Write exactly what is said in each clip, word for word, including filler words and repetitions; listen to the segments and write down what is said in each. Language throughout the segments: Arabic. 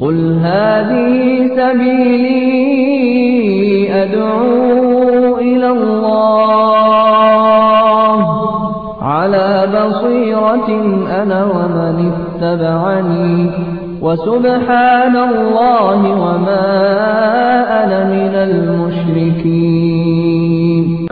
قل هذه سبيلي أدعو إلى الله على بصيرة أنا ومن اتبعني وسبحان الله وما أنا من المشركين.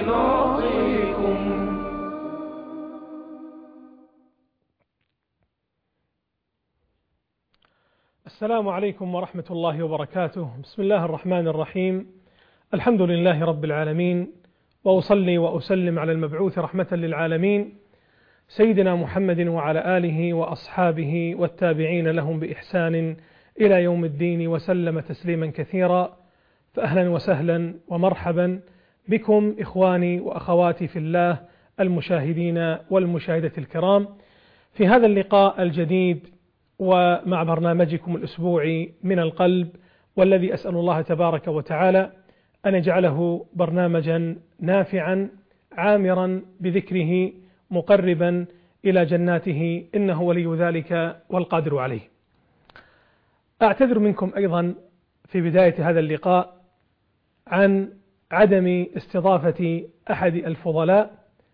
السلام عليكم ورحمة الله وبركاته. بسم الله الرحمن الرحيم. الحمد لله رب العالمين، وأصلي وأسلم على المبعوث رحمة للعالمين سيدنا محمد وعلى آله وأصحابه والتابعين لهم بإحسان إلى يوم الدين وسلم تسليما كثيرا. فأهلا وسهلا ومرحبا بكم إخواني وأخواتي في الله المشاهدين والمشاهدة الكرام في هذا اللقاء الجديد ومع برنامجكم الأسبوعي من القلب، والذي أسأل الله تبارك وتعالى أن يجعله برنامجا نافعا عامرا بذكره مقربا إلى جناته إنه ولي ذلك والقادر عليه. أعتذر منكم أيضا في بداية هذا اللقاء عن عدم استضافة أحد الفضلاء،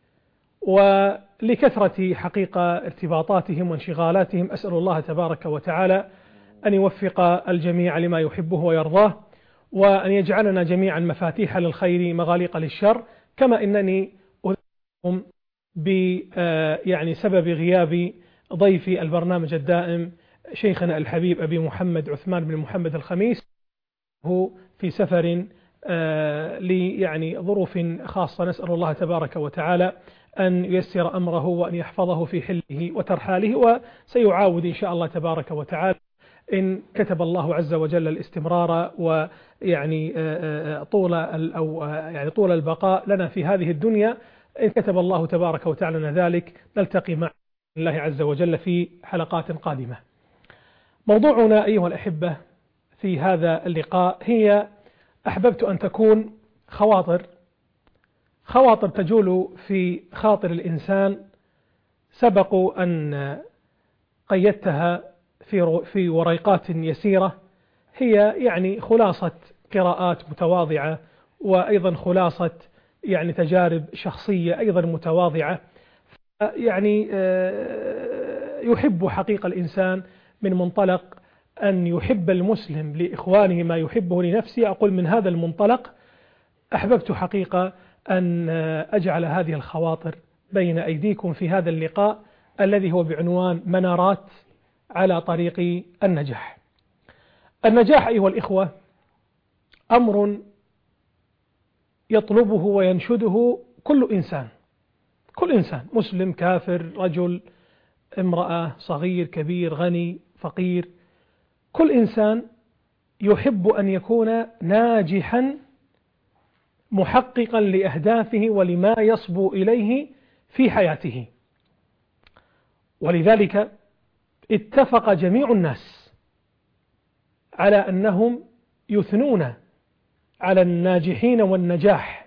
ولكثرة حقيقة ارتباطاتهم وانشغالاتهم. أسأل الله تبارك وتعالى أن يوفق الجميع لما يحبه ويرضاه، وأن يجعلنا جميعا مفاتيح للخير مغاليق للشر. كما إنني أذكركم ب يعني سبب غياب ضيفي البرنامج الدائم شيخنا الحبيب أبي محمد عثمان بن محمد الخميس، هو في سفر لي يعني ظروف خاصة. نسأل الله تبارك وتعالى أن ييسر أمره وأن يحفظه في حله وترحاله، وسيعاود إن شاء الله تبارك وتعالى إن كتب الله عز وجل الاستمرار ويعني طول أو يعني طول البقاء لنا في هذه الدنيا. إن كتب الله تبارك وتعالى لنا ذلك نلتقي مع الله عز وجل في حلقات قادمة. موضوعنا أيها الأحبة في هذا اللقاء هي أحببت أن تكون خواطر خواطر تجول في خاطر الإنسان، سبق أن قيدتها في في وريقات يسيرة، هي يعني خلاصة قراءات متواضعة، وأيضا خلاصة يعني تجارب شخصية أيضا متواضعة. يعني يحب حقيقة الإنسان من منطلق أن يحب المسلم لإخوانه ما يحبه لنفسه. أقول من هذا المنطلق أحببت حقيقة أن أجعل هذه الخواطر بين أيديكم في هذا اللقاء الذي هو بعنوان منارات على طريق النجاح. النجاح أيها الإخوة أمر يطلبه وينشده كل إنسان، كل إنسان مسلم كافر، رجل امرأة، صغير كبير، غني فقير، كل إنسان يحب أن يكون ناجحا محققا لأهدافه ولما يصبو إليه في حياته. ولذلك اتفق جميع الناس على أنهم يثنون على الناجحين والنجاح،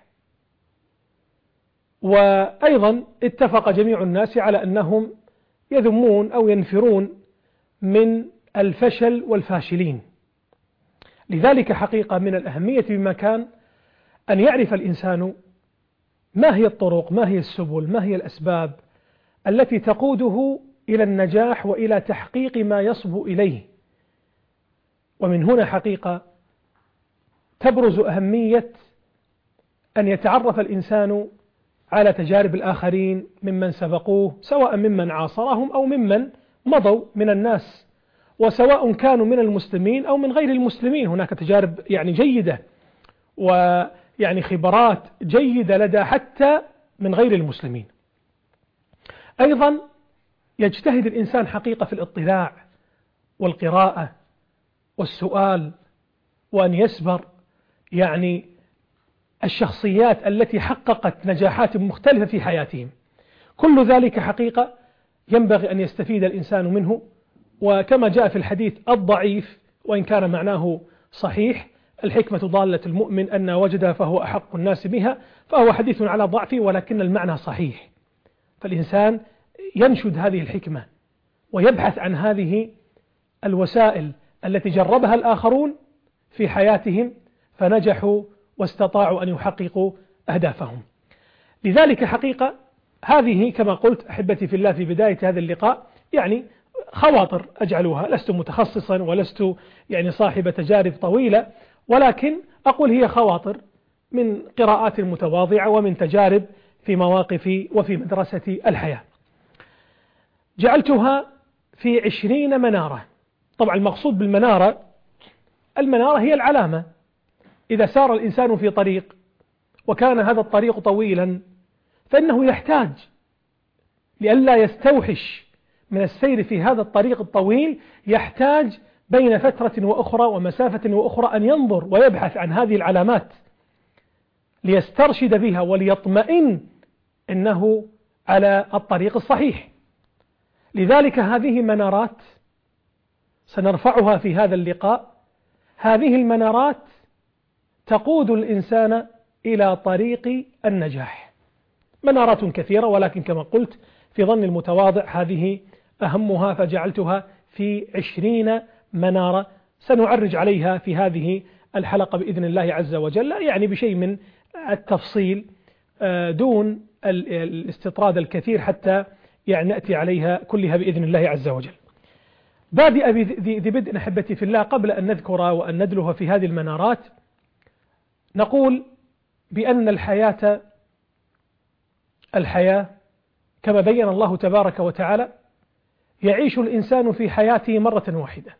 وأيضا اتفق جميع الناس على أنهم يذمون أو ينفرون من الفشل والفاشلين. لذلك حقيقة من الأهمية بمكان أن يعرف الإنسان ما هي الطرق، ما هي السبل، ما هي الأسباب التي تقوده إلى النجاح وإلى تحقيق ما يصبو إليه. ومن هنا حقيقة تبرز أهمية أن يتعرف الإنسان على تجارب الآخرين ممن سبقوه، سواء ممن عاصرهم أو ممن مضوا من الناس، وسواء كانوا من المسلمين أو من غير المسلمين. هناك تجارب يعني جيدة ويعني خبرات جيدة لدى حتى من غير المسلمين. أيضا يجتهد الإنسان حقيقة في الاطلاع والقراءة والسؤال، وأن يسبر يعني الشخصيات التي حققت نجاحات مختلفة في حياتهم. كل ذلك حقيقة ينبغي أن يستفيد الإنسان منه. وكما جاء في الحديث الضعيف وإن كان معناه صحيح: الحكمة ضالة المؤمن أن وجدها فهو أحق الناس بها. فهو حديث على ضعفه ولكن المعنى صحيح. فالإنسان ينشد هذه الحكمة ويبحث عن هذه الوسائل التي جربها الآخرون في حياتهم فنجحوا واستطاعوا أن يحققوا أهدافهم. لذلك حقيقة هذه كما قلت أحبتي في الله في بداية هذا اللقاء يعني خواطر أجعلها، لست متخصصا ولست يعني صاحب تجارب طويلة، ولكن أقول هي خواطر من قراءات متواضعة ومن تجارب في مواقف وفي مدرسة الحياة. جعلتها في عشرين منارة. طبعا المقصود بالمنارة، المنارة هي العلامة. إذا سار الإنسان في طريق وكان هذا الطريق طويلا فإنه يحتاج لئلا يستوحش من السير في هذا الطريق الطويل، يحتاج بين فترة وأخرى ومسافة وأخرى أن ينظر ويبحث عن هذه العلامات ليسترشد بها وليطمئن أنه على الطريق الصحيح. لذلك هذه منارات سنرفعها في هذا اللقاء. هذه المنارات تقود الإنسان إلى طريق النجاح. منارات كثيرة، ولكن كما قلت في ظن المتواضع هذه أهمها، فجعلتها في عشرين منارة سنعرج عليها في هذه الحلقة بإذن الله عز وجل، يعني بشيء من التفصيل دون الاستطراد الكثير حتى يعني نأتي عليها كلها بإذن الله عز وجل. بادئ ذي بدء أحبتي في الله، قبل أن نذكر وأن ندلها في هذه المنارات، نقول بأن الحياة الحياة كما بين الله تبارك وتعالى يعيش الإنسان في حياته مرة واحدة،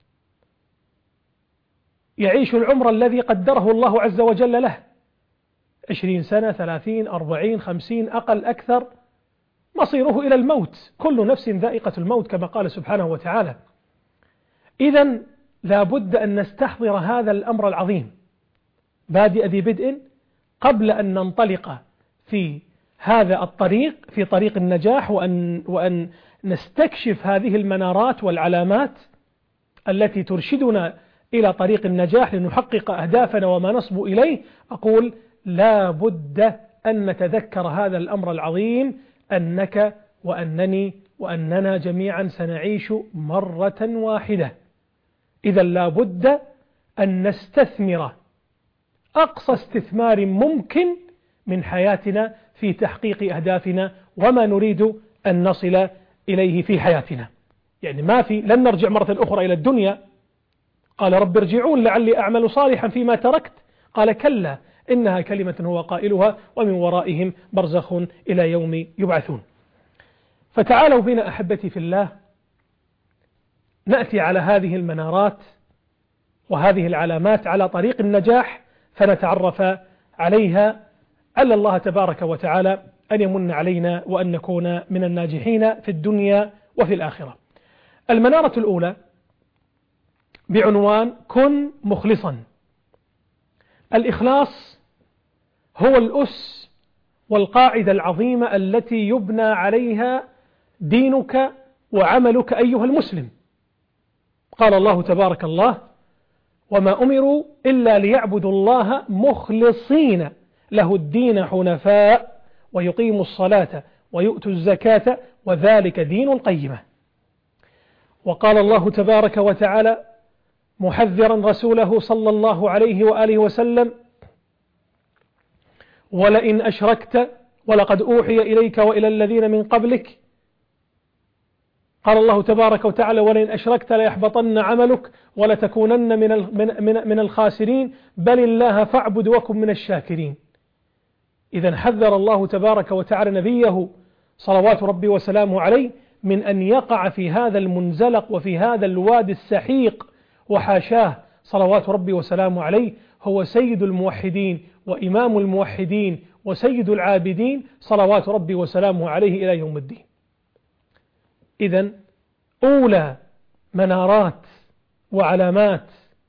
يعيش العمر الذي قدره الله عز وجل له، عشرين سنة، ثلاثين، أربعين، خمسين، أقل أكثر، مصيره إلى الموت، كل نفس ذائقة الموت كما قال سبحانه وتعالى. إذن لا بد أن نستحضر هذا الأمر العظيم بادئ ذي بدء قبل أن ننطلق في هذا الطريق، في طريق النجاح، وأن, وأن نستكشف هذه المنارات والعلامات التي ترشدنا إلى طريق النجاح لنحقق أهدافنا وما نصب إليه. أقول لا بد أن نتذكر هذا الأمر العظيم، أنك وأنني وأننا جميعا سنعيش مرة واحدة. إذا لا بد أن نستثمر أقصى استثمار ممكن من حياتنا في تحقيق أهدافنا وما نريد أن نصل إليه في حياتنا. يعني ما في لن نرجع مرة أخرى إلى الدنيا. قال رب ارجعون لعلي أعمل صالحا فيما تركت، قال كلا إنها كلمة هو قائلها ومن ورائهم برزخ إلى يوم يبعثون. فتعالوا بنا أحبتي في الله نأتي على هذه المنارات وهذه العلامات على طريق النجاح، فنتعرف عليها، على الله تبارك وتعالى أن يمن علينا وأن نكون من الناجحين في الدنيا وفي الآخرة. المنارة الأولى بعنوان كن مخلصا. الإخلاص هو الأس والقاعدة العظيمة التي يبنى عليها دينك وعملك أيها المسلم. قال الله تبارك الله وما أمروا إلا ليعبدوا الله مخلصين له الدين حنفاء ويقيموا الصلاة ويؤتوا الزكاة وذلك دين القيمة. وقال الله تبارك وتعالى محذرا رسوله صلى الله عليه وآله وسلم ولئن أشركت ولقد أوحي إليك وإلى الذين من قبلك، قال الله تبارك وتعالى ولئن أشركت ليحبطن عملك ولتكونن من من من الخاسرين بل الله فاعبد وكن من الشاكرين. إذا حذر الله تبارك وتعالى نبيه صلوات ربي وسلامه عليه من أن يقع في هذا المنزلق وفي هذا الوادي السحيق، وحاشاه صلوات ربي وسلامه عليه، هو سيد الموحدين وإمام الموحدين وسيد العابدين صلوات ربي وسلامه عليه إلى يوم الدين. إذن أولى منارات وعلامات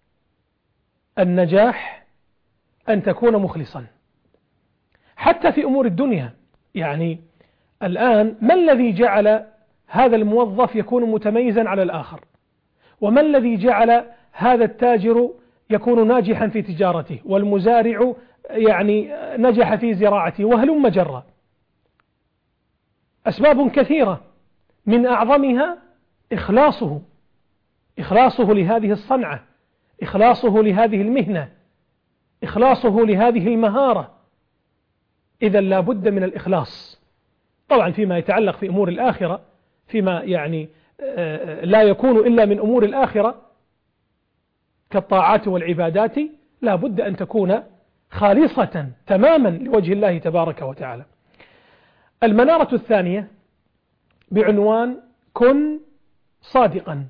النجاح أن تكون مخلصا حتى في أمور الدنيا. يعني الآن ما الذي جعل هذا الموظف يكون متميزا على الآخر؟ وما الذي جعل هذا التاجر يكون ناجحا في تجارته والمزارع يعني نجح في زراعته وهلم جرا؟ أسباب كثيرة، من أعظمها إخلاصه إخلاصه لهذه الصنعة، إخلاصه لهذه المهنة، إخلاصه لهذه المهارة. إذا لا بد من الإخلاص. طبعا فيما يتعلق في أمور الآخرة، فيما يعني لا يكون إلا من أمور الآخرة كالطاعات والعبادات، لا بد أن تكون خالصة تماما لوجه الله تبارك وتعالى. المنارة الثانية بعنوان كن صادقا.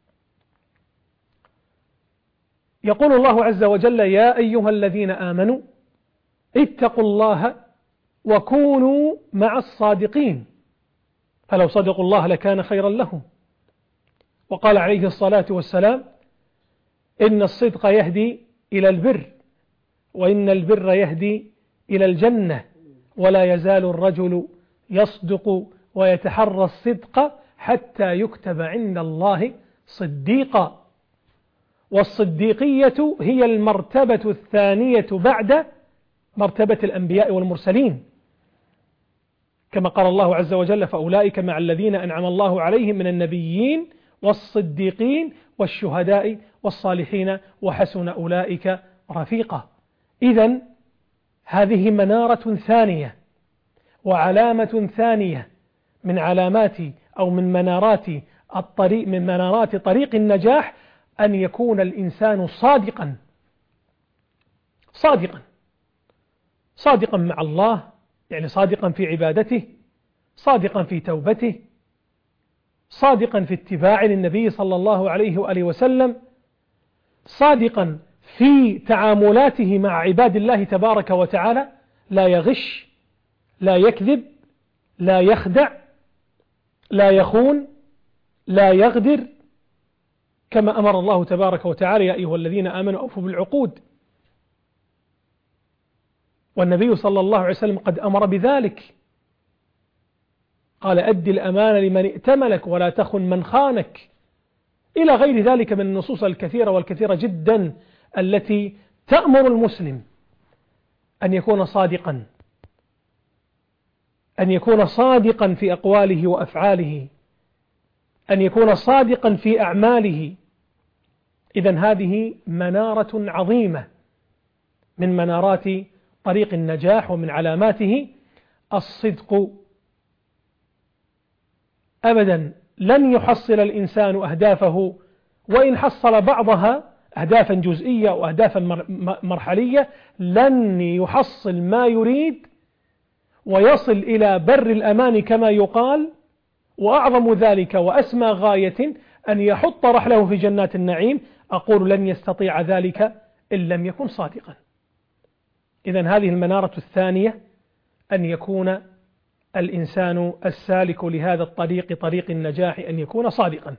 يقول الله عز وجل: يا أيها الذين آمنوا اتقوا الله وكونوا مع الصادقين، فلو صدقوا الله لكان خيرا لهم. وقال عليه الصلاة والسلام: إن الصدق يهدي إلى البر، وإن البر يهدي إلى الجنة، ولا يزال الرجل يصدق ويتحرى الصدق حتى يكتب عند الله صديقا. والصديقية هي المرتبة الثانية بعد مرتبة الأنبياء والمرسلين، كما قال الله عز وجل: فأولئك مع الذين أنعم الله عليهم من النبيين والصديقين والشهداء والصالحين وحسن أولئك رفيقا. إذن هذه منارة ثانية وعلامة ثانية من علامات أو من منارات الطريق من منارات طريق النجاح، أن يكون الإنسان صادقا صادقا صادقا مع الله، يعني صادقا في عبادته، صادقا في توبته، صادقا في اتباع للنبي صلى الله عليه وآله وسلم، صادقا في تعاملاته مع عباد الله تبارك وتعالى، لا يغش، لا يكذب، لا يخدع، لا يخون، لا يغدر، كما أمر الله تبارك وتعالى: يا أيها الذين آمنوا أوفوا بالعقود. والنبي صلى الله عليه وسلم قد أمر بذلك، قال: أد الأمانة لمن ائتمنك ولا تخن من خانك، إلى غير ذلك من النصوص الكثيرة والكثيرة جدا التي تأمر المسلم أن يكون صادقا، أن يكون صادقا في أقواله وأفعاله، أن يكون صادقا في أعماله. إذن هذه منارة عظيمة من منارات طريق النجاح، ومن علاماته الصدق. أبدا لن يحصل الإنسان أهدافه، وإن حصل بعضها أهدافا جزئية وأهدافا مرحلية، لن يحصل ما يريد ويصل إلى بر الأمان كما يقال. وأعظم ذلك وأسمى غاية أن يحط رحله في جنات النعيم، أقول لن يستطيع ذلك إن لم يكن صادقا. إذن هذه المنارة الثانية، أن يكون الإنسان السالك لهذا الطريق طريق النجاح أن يكون صادقا.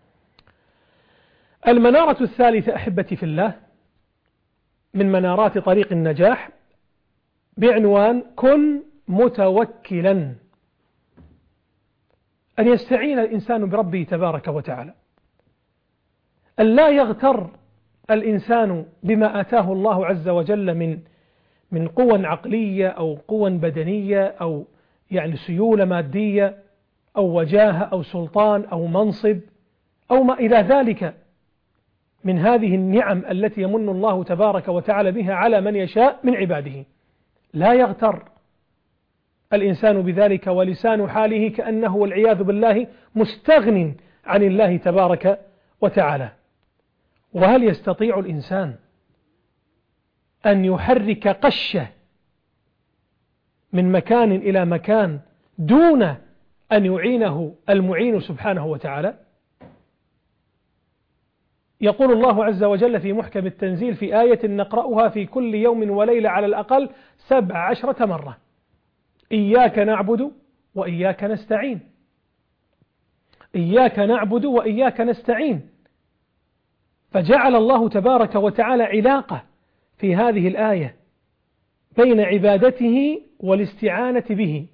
المنارة الثالثة أحبتي في الله من منارات طريق النجاح بعنوان كن متوكلا. أن يستعين الإنسان بربه تبارك وتعالى، أن لا يغتر الإنسان بما آتاه الله عز وجل من من قوى عقلية أو قوى بدنية أو يعني سيولة مادية أو وجاهة أو سلطان أو منصب أو ما إلى ذلك من هذه النعم التي يمن الله تبارك وتعالى بها على من يشاء من عباده. لا يغتر الإنسان بذلك، ولسان حاله كأنه والعياذ بالله مستغن عن الله تبارك وتعالى. وهل يستطيع الإنسان أن يحرك قشة من مكان إلى مكان دون أن يعينه المعين سبحانه وتعالى؟ يقول الله عز وجل في محكم التنزيل في آية نقرأها في كل يوم وليلة على الأقل سبع عشرة مرة: إياك نعبد وإياك نستعين، إياك نعبد وإياك نستعين. فجعل الله تبارك وتعالى علاقة في هذه الآية بين عبادته والاستعانة به،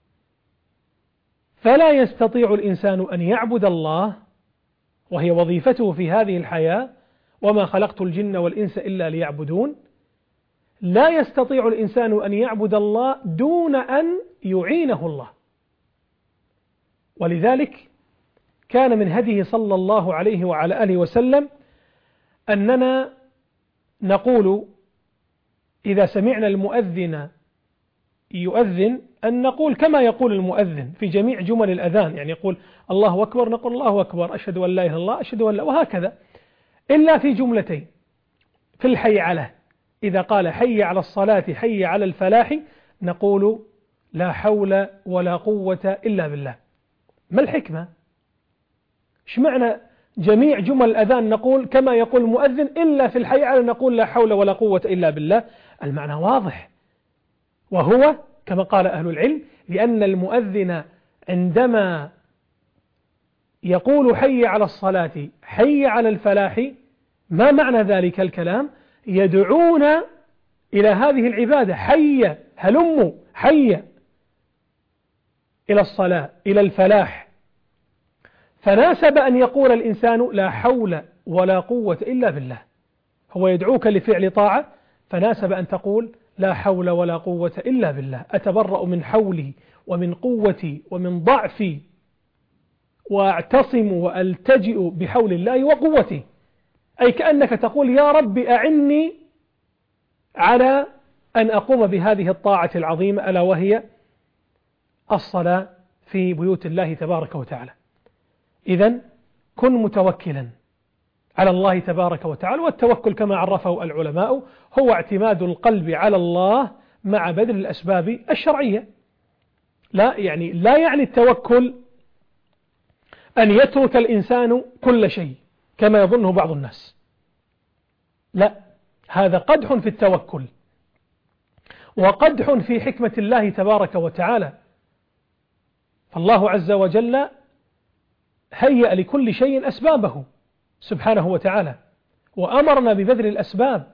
فلا يستطيع الإنسان أن يعبد الله وهي وظيفته في هذه الحياة: وما خلقت الجن والإنس إلا ليعبدون. لا يستطيع الإنسان أن يعبد الله دون أن يعينه الله. ولذلك كان من هديه صلى الله عليه وعلى آله وسلم أننا نقول إذا سمعنا المؤذن يؤذن أن نقول كما يقول المؤذن في جميع جمل الأذان، يعني يقول الله أكبر نقول الله أكبر، أشهد أن لا إله إلا الله، أشهد أن لا، وهكذا، إلا في جملتين. في الحي على، إذا قال حي على الصلاة حي على الفلاح نقول لا حول ولا قوة إلا بالله. ما الحكمة؟ إيش معنى جميع جمل الأذان نقول كما يقول المؤذن إلا في الحي على نقول لا حول ولا قوة إلا بالله؟ المعنى واضح، وهو كما قال أهل العلم لأن المؤذن عندما يقول حي على الصلاة حي على الفلاح ما معنى ذلك الكلام؟ يدعون إلى هذه العبادة، حي هلموا حي إلى الصلاة إلى الفلاح، فناسب أن يقول الإنسان لا حول ولا قوة إلا بالله، هو يدعوك لفعل طاعة فناسب أن تقول لا حول ولا قوة إلا بالله، أتبرأ من حولي ومن قوتي ومن ضعفي وأعتصم وألتجئ بحول الله وقوتي، أي كأنك تقول يا رب أعني على أن أقوم بهذه الطاعة العظيمة ألا وهي الصلاة في بيوت الله تبارك وتعالى. إذن كن متوكلا على الله تبارك وتعالى، والتوكل كما عرفه العلماء هو اعتماد القلب على الله مع بذل الأسباب الشرعية. لا يعني لا يعني التوكل أن يترك الإنسان كل شيء كما يظنه بعض الناس، لا، هذا قدح في التوكل وقدح في حكمة الله تبارك وتعالى. فالله عز وجل هيأ لكل شيء أسبابه سبحانه وتعالى وأمرنا ببذل الأسباب،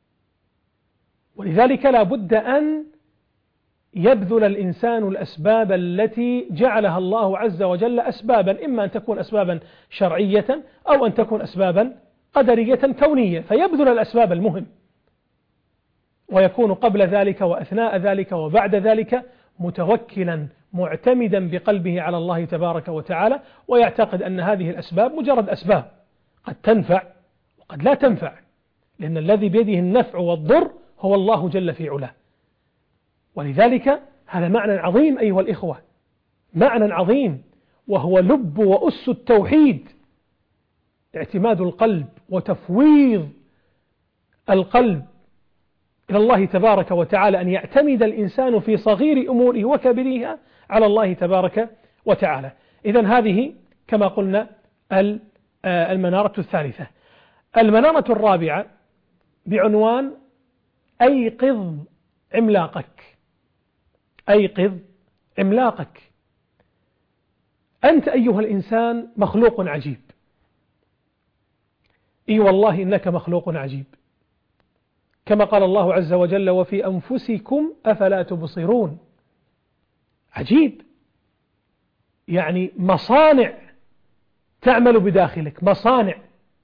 ولذلك لا بد أن يبذل الإنسان الأسباب التي جعلها الله عز وجل أسبابا، إما أن تكون أسبابا شرعية أو أن تكون أسبابا قدرية كونية، فيبذل الأسباب المهم، ويكون قبل ذلك وأثناء ذلك وبعد ذلك متوكلا معتمدا بقلبه على الله تبارك وتعالى، ويعتقد أن هذه الأسباب مجرد أسباب قد تنفع وقد لا تنفع، لأن الذي بيده النفع والضر هو الله جل في علاه. ولذلك هذا معنى عظيم أيها الإخوة، معنى عظيم، وهو لب وأس التوحيد، اعتماد القلب وتفويض القلب إلى الله تبارك وتعالى، أن يعتمد الإنسان في صغير أموره وكبيرها على الله تبارك وتعالى. إذن هذه كما قلنا المنارة الثالثة. المنارة الرابعة بعنوان أيقظ عملاقك. أيقظ عملاقك. أنت أيها الإنسان مخلوق عجيب، إي والله إنك مخلوق عجيب، كما قال الله عز وجل وفي أنفسكم أفلا تبصرون. عجيب، يعني مصانع تعمل بداخلك، مصانع،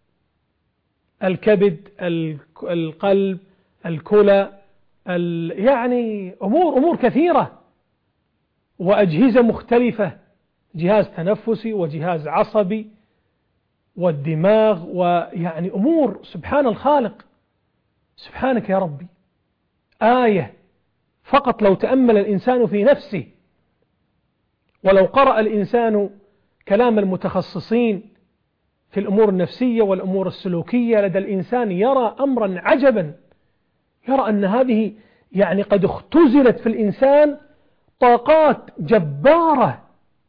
الكبد، القلب، الكلى، يعني أمور أمور كثيرة، وأجهزة مختلفة، جهاز تنفسي وجهاز عصبي والدماغ، ويعني أمور سبحان الخالق، سبحانك يا ربي. آية فقط لو تأمل الإنسان في نفسه، ولو قرأ الإنسان كلام المتخصصين في الأمور النفسية والأمور السلوكية لدى الإنسان يرى أمرا عجبا، يرى أن هذه يعني قد اختزلت في الإنسان طاقات جبارة،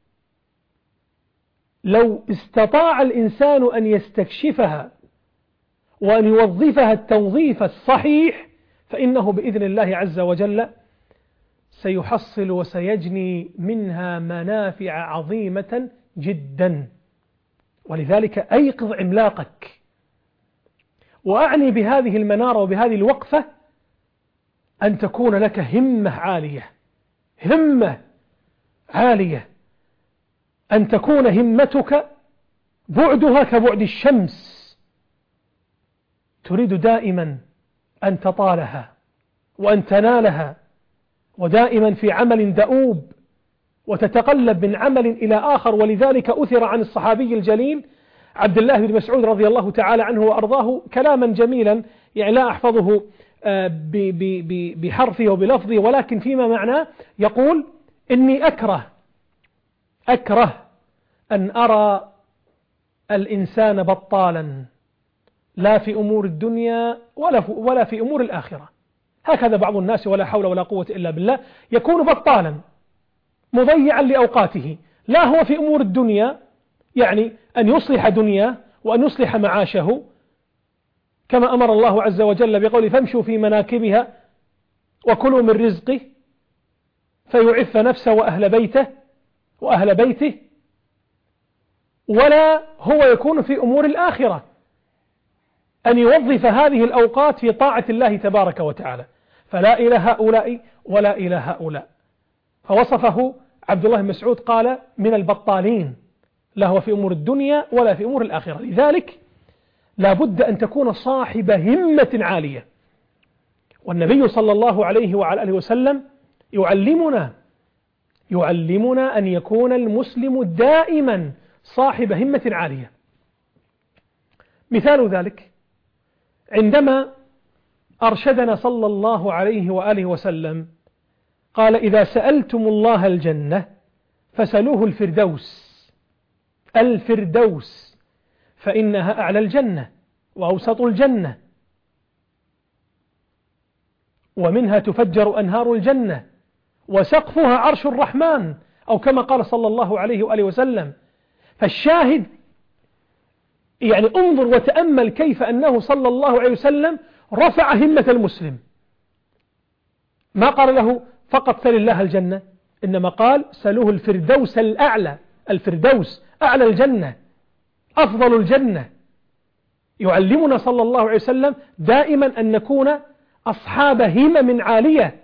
لو استطاع الإنسان أن يستكشفها وأن يوظفها التوظيف الصحيح فإنه بإذن الله عز وجل سيحصل وسيجني منها منافع عظيمة جدا. ولذلك أيقظ عملاقك. وأعني بهذه المنارة وبهذه الوقفة أن تكون لك همة عالية، همة عالية، أن تكون همتك بعدها كبعد الشمس، تريد دائما أن تطالها وأن تنالها، ودائما في عمل دؤوب وتتقلب من عمل إلى آخر. ولذلك أثر عن الصحابي الجليل عبد الله بن مسعود رضي الله تعالى عنه وأرضاه كلاما جميلا، يعني لا أحفظه بحرفه وبلفظه، ولكن فيما معناه يقول: إني أكره أكره أن أرى الإنسان بطالا، لا في أمور الدنيا ولا ولا في أمور الآخرة. هكذا بعض الناس ولا حول ولا قوة إلا بالله يكون بطالا مضيعا لأوقاته، لا هو في أمور الدنيا، يعني أن يصلح دنياه وأن يصلح معاشه كما أمر الله عز وجل بقوله: فامشوا في مناكبها وكلوا من رزقه، فيعف نفسه وأهل بيته وأهل بيته. ولا هو يكون في أمور الآخرة، أن يوظف هذه الأوقات في طاعة الله تبارك وتعالى، فلا إلى هؤلاء ولا إلى هؤلاء. فوصفه عبد الله بن مسعود قال: من البطالين، لا هو في أمور الدنيا ولا في أمور الآخرة. لذلك لا بد أن تكون صاحب همة عالية، والنبي صلى الله عليه وعلى آله وسلم يعلمنا يعلمنا أن يكون المسلم دائما صاحب همة عالية. مثال ذلك عندما أرشدنا صلى الله عليه وآله وسلم قال: إذا سألتم الله الجنة فسألوه الفردوس الفردوس فإنها أعلى الجنة وأوسط الجنة، ومنها تفجر أنهار الجنة، وسقفها عرش الرحمن، أو كما قال صلى الله عليه وآله وسلم. فالشاهد يعني انظر وتأمل كيف أنه صلى الله عليه وسلم رفع همة المسلم، ما قال له فقط سل الله الجنة، إنما قال: سلوه الفردوس الأعلى، الفردوس أعلى الجنة، أفضل الجنة. يعلمنا صلى الله عليه وسلم دائما أن نكون أصحاب همم عالية.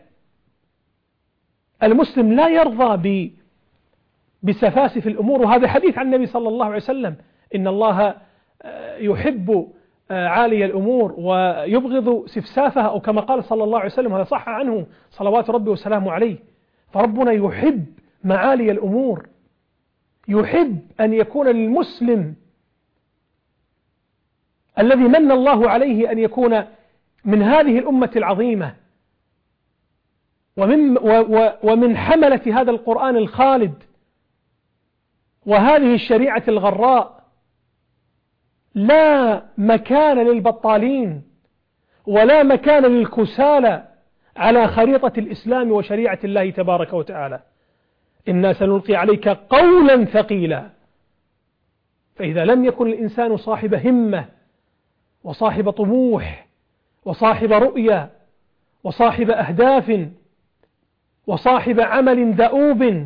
المسلم لا يرضى بسفاسف الأمور، وهذا حديث عن النبي صلى الله عليه وسلم: إن الله يحب عالي الأمور ويبغض سفسافها، أو كما قال صلى الله عليه وسلم، هذا صح عنه صلوات ربي وسلامه عليه. فربنا يحب معالي الأمور، يحب أن يكون للمسلم الذي من الله عليه أن يكون من هذه الأمة العظيمة ومن, ومن حملة هذا القرآن الخالد وهذه الشريعة الغراء، لا مكان للبطالين ولا مكان للكسالى على خريطة الإسلام وشريعة الله تبارك وتعالى. إنا سنلقي عليك قولا ثقيلا. فإذا لم يكن الإنسان صاحب همة وصاحب طموح وصاحب رؤية وصاحب أهداف وصاحب عمل دؤوب،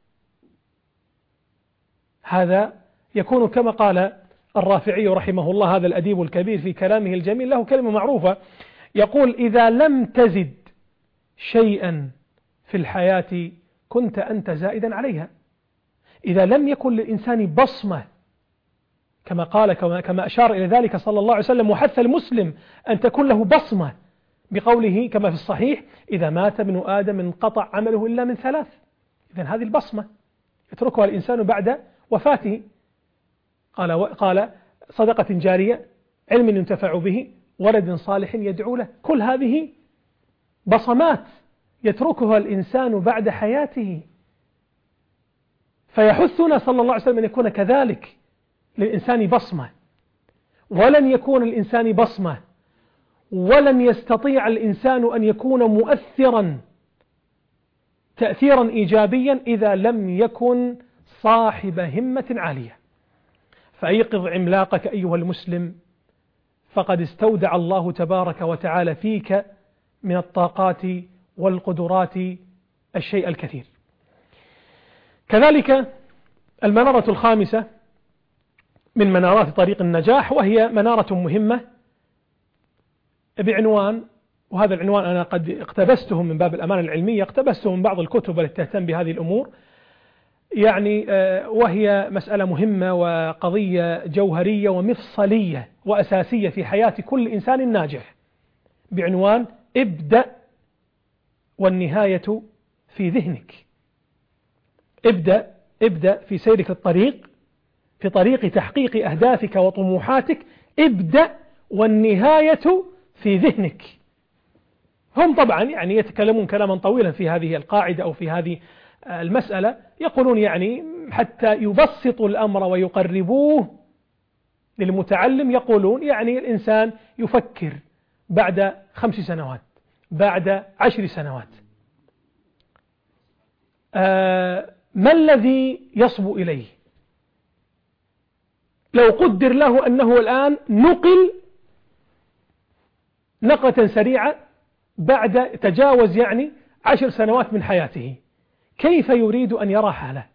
هذا يكون كما قال الرافعي رحمه الله، هذا الأديب الكبير في كلامه الجميل، له كلمة معروفة يقول: إذا لم تزد شيئا في الحياة كنت أنت زائدا عليها. إذا لم يكن للإنسان بصمة، كما قال كما أشار إلى ذلك صلى الله عليه وسلم، وحث المسلم أن تكون له بصمة بقوله كما في الصحيح: إذا مات ابن آدم انقطع عمله إلا من ثلاث. إذن هذه البصمة يتركها الإنسان بعد وفاته. قال قال صدقة جارية، علم ينتفع به، ولد صالح يدعو له. كل هذه بصمات يتركها الإنسان بعد حياته. فيحثنا صلى الله عليه وسلم أن يكون كذلك للإنسان بصمة. ولن يكون الإنسان بصمة ولن يستطيع الإنسان أن يكون مؤثرا تأثيرا إيجابيا إذا لم يكن صاحب همة عالية. فأيقظ عملاقك أيها المسلم، فقد استودع الله تبارك وتعالى فيك من الطاقات والقدرات الشيء الكثير. كذلك المنارة الخامسة من منارات طريق النجاح، وهي منارة مهمة بعنوان، وهذا العنوان أنا قد اقتبسته من باب الأمانة العلمية، اقتبسته من بعض الكتب التي تهتم بهذه الأمور، يعني وهي مسألة مهمة وقضية جوهرية ومفصلية وأساسية في حياة كل إنسان ناجح، بعنوان: ابدأ والنهاية في ذهنك. ابدأ, ابدأ في سيرك الطريق في طريق تحقيق أهدافك وطموحاتك. ابدأ والنهاية في ذهنك. هم طبعا يعني يتكلمون كلاما طويلا في هذه القاعدة أو في هذه المسألة، يقولون يعني حتى يبسطوا الأمر ويقربوه للمتعلم، يقولون يعني الإنسان يفكر بعد خمس سنوات، بعد عشر سنوات، آه ما الذي يصبو إليه؟ لو قدر له أنه الآن نقل نقلة سريعة بعد تجاوز يعني عشر سنوات من حياته، كيف يريد أن يرى حاله؟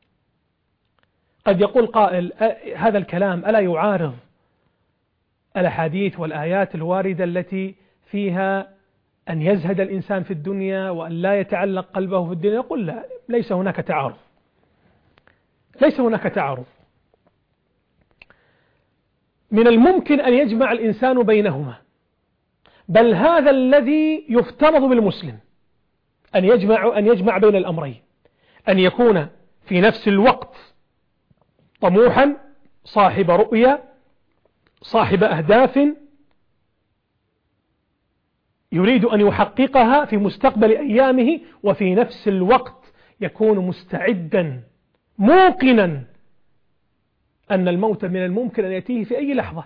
قد يقول قائل هذا الكلام ألا يعارض الأحاديث والآيات الواردة التي فيها أن يزهد الإنسان في الدنيا وأن لا يتعلق قلبه في الدنيا؟ يقول لا، ليس هناك تعارض، ليس هناك تعارض. من الممكن أن يجمع الإنسان بينهما، بل هذا الذي يفترض بالمسلم أن يجمع, أن يجمع بين الأمرين، أن يكون في نفس الوقت طموحا، صاحب رؤية، صاحب أهداف يريد أن يحققها في مستقبل أيامه، وفي نفس الوقت يكون مستعدا موقنا أن الموت من الممكن أن يأتيه في أي لحظة.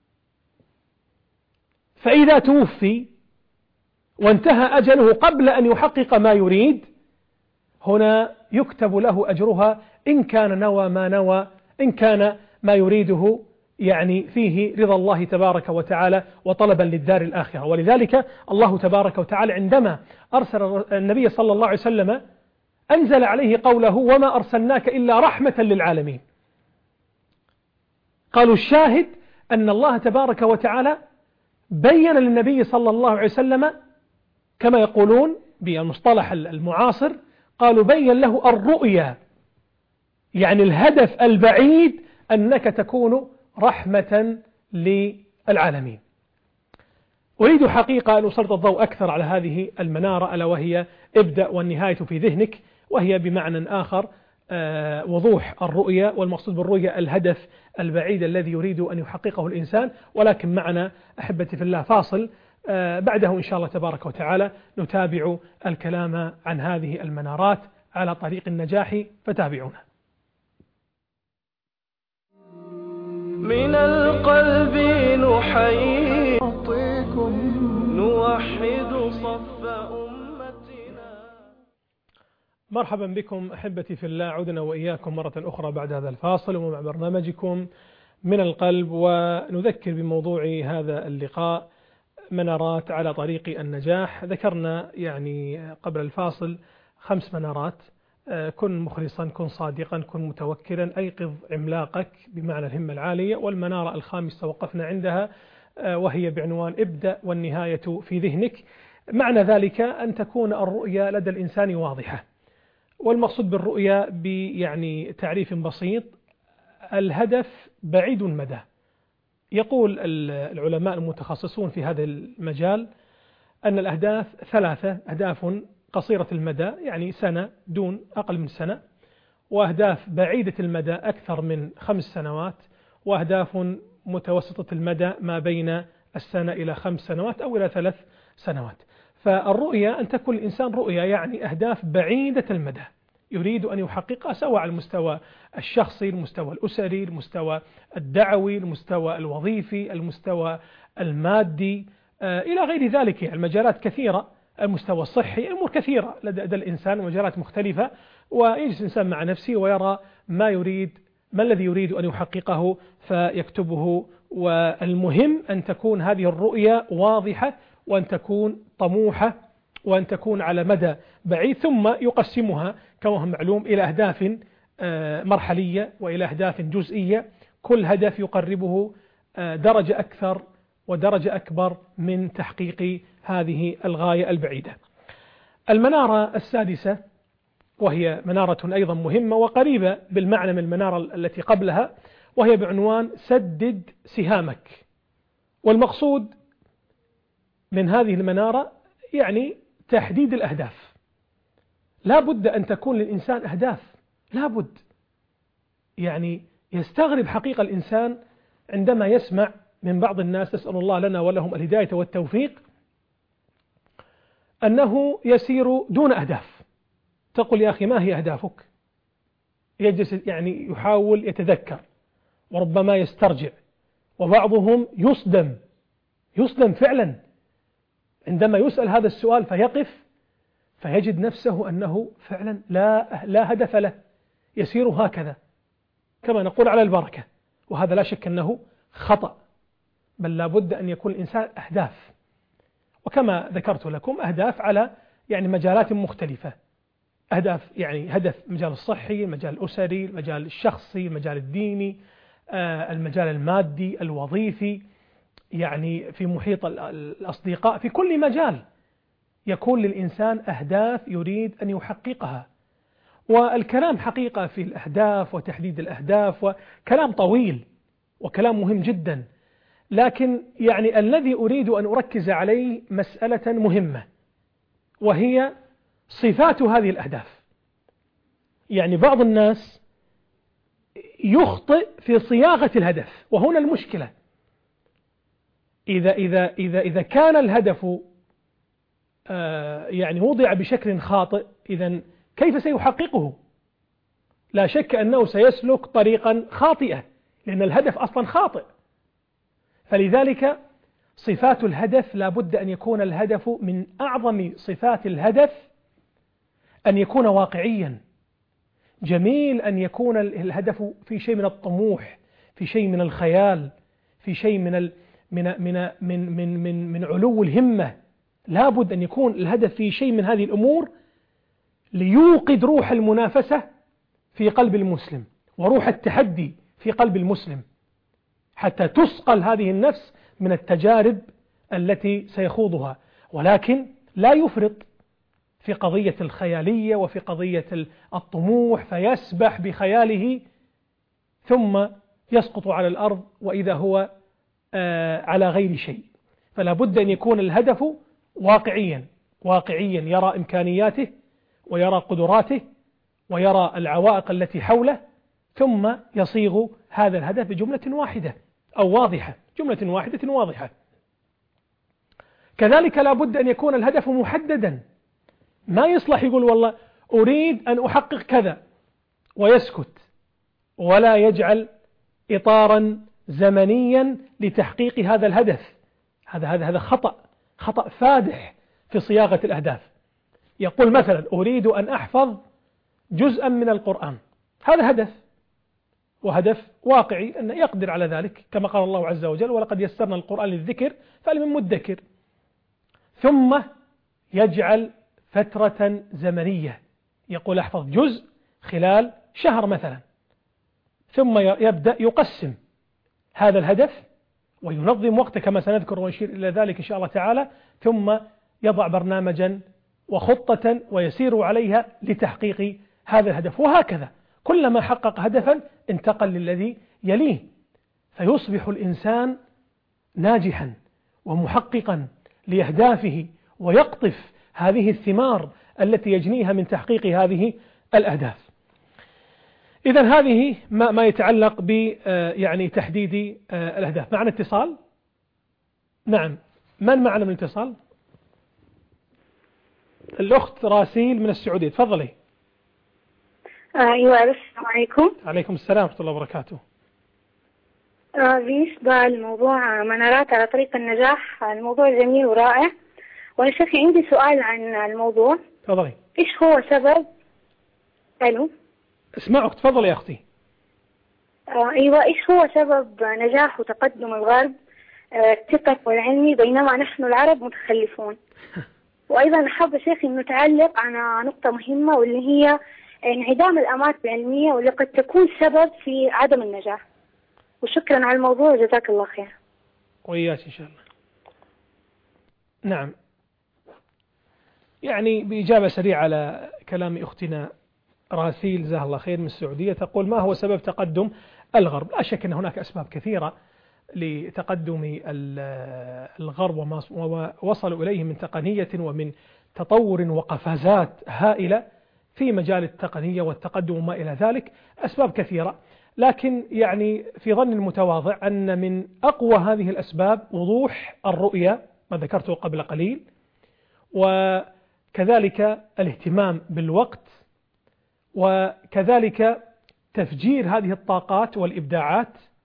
فإذا توفي وانتهى أجله قبل أن يحقق ما يريد، هنا يكتب له أجرها إن كان نوى ما نوى، إن كان ما يريده يعني فيه رضا الله تبارك وتعالى وطلبا للدار الآخرة. ولذلك الله تبارك وتعالى عندما أرسل النبي صلى الله عليه وسلم أنزل عليه قوله وما أرسلناك إلا رحمة للعالمين. قالوا الشاهد أن الله تبارك وتعالى بين للنبي صلى الله عليه وسلم كما يقولون بالمصطلح المعاصر، قالوا بين له الرؤيا، يعني الهدف البعيد أنك تكون رحمة للعالمين. أريد حقيقة أن أسلط الضوء أكثر على هذه المنارة، ألا وهي ابدأ والنهاية في ذهنك، وهي بمعنى آخر وضوح الرؤية، والمقصود بالرؤية الهدف البعيد الذي يريد أن يحققه الإنسان. ولكن معنا أحبتي في الله فاصل، بعده إن شاء الله تبارك وتعالى نتابع الكلام عن هذه المنارات على طريق النجاح، فتابعونا. من القلب نحيي نوحد صف أمتنا. مرحبا بكم أحبتي في الله، عدنا وإياكم مرة أخرى بعد هذا الفاصل ومع برنامجكم من القلب، ونذكر بموضوع هذا اللقاء منارات على طريق النجاح. ذكرنا يعني قبل الفاصل خمس منارات: كن مخلصا، كن صادقا، كن متوكلا، أيقظ عملاقك بمعنى الهمة العالية. والمنارة الخامسة وقفنا عندها وهي بعنوان ابدأ والنهاية في ذهنك. معنى ذلك أن تكون الرؤية لدى الإنسان واضحة. والمقصود بالرؤية يعني تعريف بسيط: الهدف بعيد المدى. يقول العلماء المتخصصون في هذا المجال أن الأهداف ثلاثة: أهداف قصيرة المدى يعني سنة دون أقل من سنة، وأهداف بعيدة المدى أكثر من خمس سنوات، وأهداف متوسطة المدى ما بين السنة إلى خمس سنوات أو إلى ثلاث سنوات. فالرؤية أن تكون الإنسان رؤية يعني أهداف بعيدة المدى يريد أن يحققها، سواء على المستوى الشخصي، المستوى الأسري، المستوى الدعوي، المستوى الوظيفي، المستوى المادي، آه إلى غير ذلك. يعني المجالات كثيرة، المستوى الصحي، أمور كثيرة لدى الإنسان، مجالات مختلفة. ويجلس الإنسان مع نفسه ويرى ما يريد، ما الذي يريد أن يحققه فيكتبه. والمهم أن تكون هذه الرؤية واضحة، وأن تكون طموحة، وأن تكون على مدى بعيد، ثم يقسمها كما هو معلوم إلى أهداف مرحلية وإلى أهداف جزئية، كل هدف يقربه درجة أكثر ودرجة أكبر من تحقيق هذه الغاية البعيدة. المنارة السادسة وهي منارة أيضا مهمة وقريبة بالمعنى من المنارة التي قبلها، وهي بعنوان سدد سهامك. والمقصود من هذه المنارة يعني تحديد الأهداف. لا بد أن تكون للإنسان أهداف، لابد يعني يستغرب حقيقة الإنسان عندما يسمع من بعض الناس، نسأل الله لنا ولهم الهداية والتوفيق، أنه يسير دون أهداف. تقول يا أخي ما هي أهدافك؟ يجلس يعني يحاول يتذكر وربما يسترجع، وبعضهم يصدم يصدم فعلا عندما يسأل هذا السؤال، فيقف فيجد نفسه أنه فعلا لا, لا هدف له، يسير هكذا كما نقول على البركة، وهذا لا شك أنه خطأ، بل لا بد أن يكون الإنسان أهداف، وكما ذكرت لكم أهداف على يعني مجالات مختلفة، أهداف يعني هدف المجال الصحي، المجال الأسري، المجال الشخصي، المجال الديني، المجال المادي، الوظيفي، يعني في محيط الأصدقاء، في كل مجال يكون للإنسان أهداف يريد أن يحققها. والكلام حقيقة في الأهداف وتحديد الأهداف وكلام طويل وكلام مهم جدا، لكن يعني الذي أريد أن أركز عليه مسألة مهمة، وهي صفات هذه الأهداف. يعني بعض الناس يخطئ في صياغة الهدف، وهنا المشكلة. إذا إذا إذا إذا كان الهدف يعني وضع بشكل خاطئ، إذن كيف سيحققه؟ لا شك أنه سيسلك طريقا خاطئة، لأن الهدف أصلا خاطئ. فلذلك صفات الهدف لا بد أن يكون الهدف من أعظم صفات الهدف أن يكون واقعيا. جميل أن يكون الهدف في شيء من الطموح، في شيء من الخيال، في شيء من ال من من من من من, من علو الهمة. لا بد أن يكون الهدف في شيء من هذه الأمور ليوقد روح المنافسة في قلب المسلم، وروح التحدي في قلب المسلم، حتى تسقل هذه النفس من التجارب التي سيخوضها، ولكن لا يفرط في قضية الخيالية وفي قضية الطموح فيسبح بخياله ثم يسقط على الأرض وإذا هو على غير شيء. فلا بد أن يكون الهدف واقعيا واقعيا يرى إمكانياته ويرى قدراته ويرى العوائق التي حوله، ثم يصيغ هذا الهدف بجملة واحدة أو واضحة، جملة واحدة واضحة. كذلك لا بد أن يكون الهدف محددا، ما يصلح يقول والله أريد أن أحقق كذا ويسكت، ولا يجعل إطارا زمنيا لتحقيق هذا الهدف. هذا هذا هذا خطأ خطأ فادح في صياغة الأهداف. يقول مثلا أريد أن أحفظ جزءا من القرآن، هذا هدف، وهدف واقعي أن يقدر على ذلك، كما قال الله عز وجل ولقد يسرنا القرآن للذكر فهل من مدكر. ثم يجعل فترة زمنية، يقول أحفظ جزء خلال شهر مثلا، ثم يبدأ يقسم هذا الهدف وينظم وقته كما سنذكر ونشير إلى ذلك إن شاء الله تعالى، ثم يضع برنامجا وخطة ويسير عليها لتحقيق هذا الهدف. وهكذا كلما حقق هدفا انتقل للذي يليه، فيصبح الإنسان ناجحا ومحققا لأهدافه ويقطف هذه الثمار التي يجنيها من تحقيق هذه الأهداف. إذن هذه ما, ما يتعلق ب يعني تحديد الأهداف. معنا اتصال؟ نعم، من معنا من اتصال؟ الأخت راسيل من السعودية، تفضلي. أيوة، السلام عليكم. عليكم السلام ورحمة الله وبركاته. بالنسبة لموضوع منارات على طريق النجاح، الموضوع جميل ورائع، وأنا شيخي عندي سؤال عن الموضوع. تفضلي. إيش هو سبب؟ ألو، اسمعك، تفضلي يا أختي. آه أيوة، إيش هو سبب نجاح وتقدم الغرب التقني والعلمي بينما نحن العرب متخلفون؟ وأيضا حابة شيخي أن نتعلق على نقطة مهمة، واللي هي انعدام الأماكن العلمية واللي قد تكون سبب في عدم النجاح. وشكرا على الموضوع، جزاك الله خير. وإياك إن شاء الله. نعم، يعني بإجابة سريعة على كلام أختنا راسيل جزاها الله خير من السعودية، تقول ما هو سبب تقدم الغرب؟ لا شك أن هناك أسباب كثيرة لتقدم الغرب وما وصلوا إليه من تقنية ومن تطور وقفازات هائلة في مجال التقنية والتقدم وما إلى ذلك، أسباب كثيرة، لكن يعني في ظن المتواضع أن من أقوى هذه الأسباب وضوح الرؤية ما ذكرته قبل قليل، وكذلك الاهتمام بالوقت، وكذلك تفجير هذه الطاقات والإبداعات،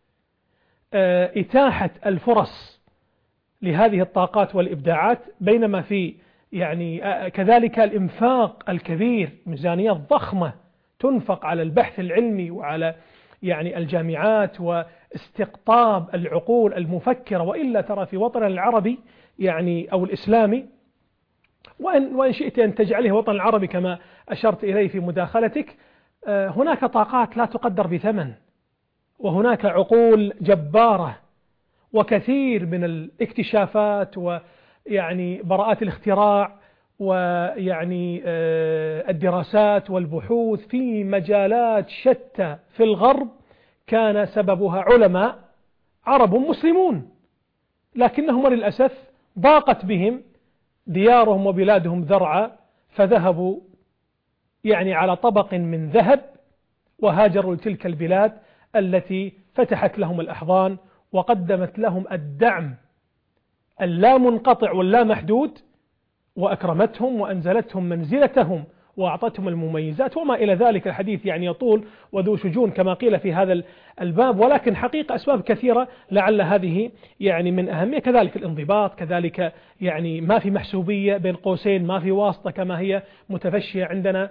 إتاحة الفرص لهذه الطاقات والإبداعات، بينما في يعني كذلك الإنفاق الكبير، ميزانيات ضخمة تنفق على البحث العلمي وعلى يعني الجامعات واستقطاب العقول المفكرة، وإلا ترى في وطننا العربي يعني أو الإسلامي، وإن, وإن شئت أن تجعله وطن العربي كما أشرت إليه في مداخلتك، هناك طاقات لا تقدر بثمن، وهناك عقول جبارة، وكثير من الاكتشافات ويعني براءات الاختراع ويعني الدراسات والبحوث في مجالات شتى في الغرب كان سببها علماء عرب مسلمون، لكنهم للأسف ضاقت بهم ديارهم وبلادهم ذرعا، فذهبوا يعني على طبق من ذهب وهاجروا لتلك البلاد التي فتحت لهم الأحضان وقدمت لهم الدعم اللامنقطع واللامحدود، وأكرمتهم وأنزلتهم منزلتهم وأعطتهم المميزات وما إلى ذلك. الحديث يعني يطول وذو شجون كما قيل في هذا الباب، ولكن حقيقة أسباب كثيرة لعل هذه يعني من أهمية، كذلك الانضباط، كذلك يعني ما في محسوبية بين قوسين، ما في واسطة كما هي متفشية عندنا،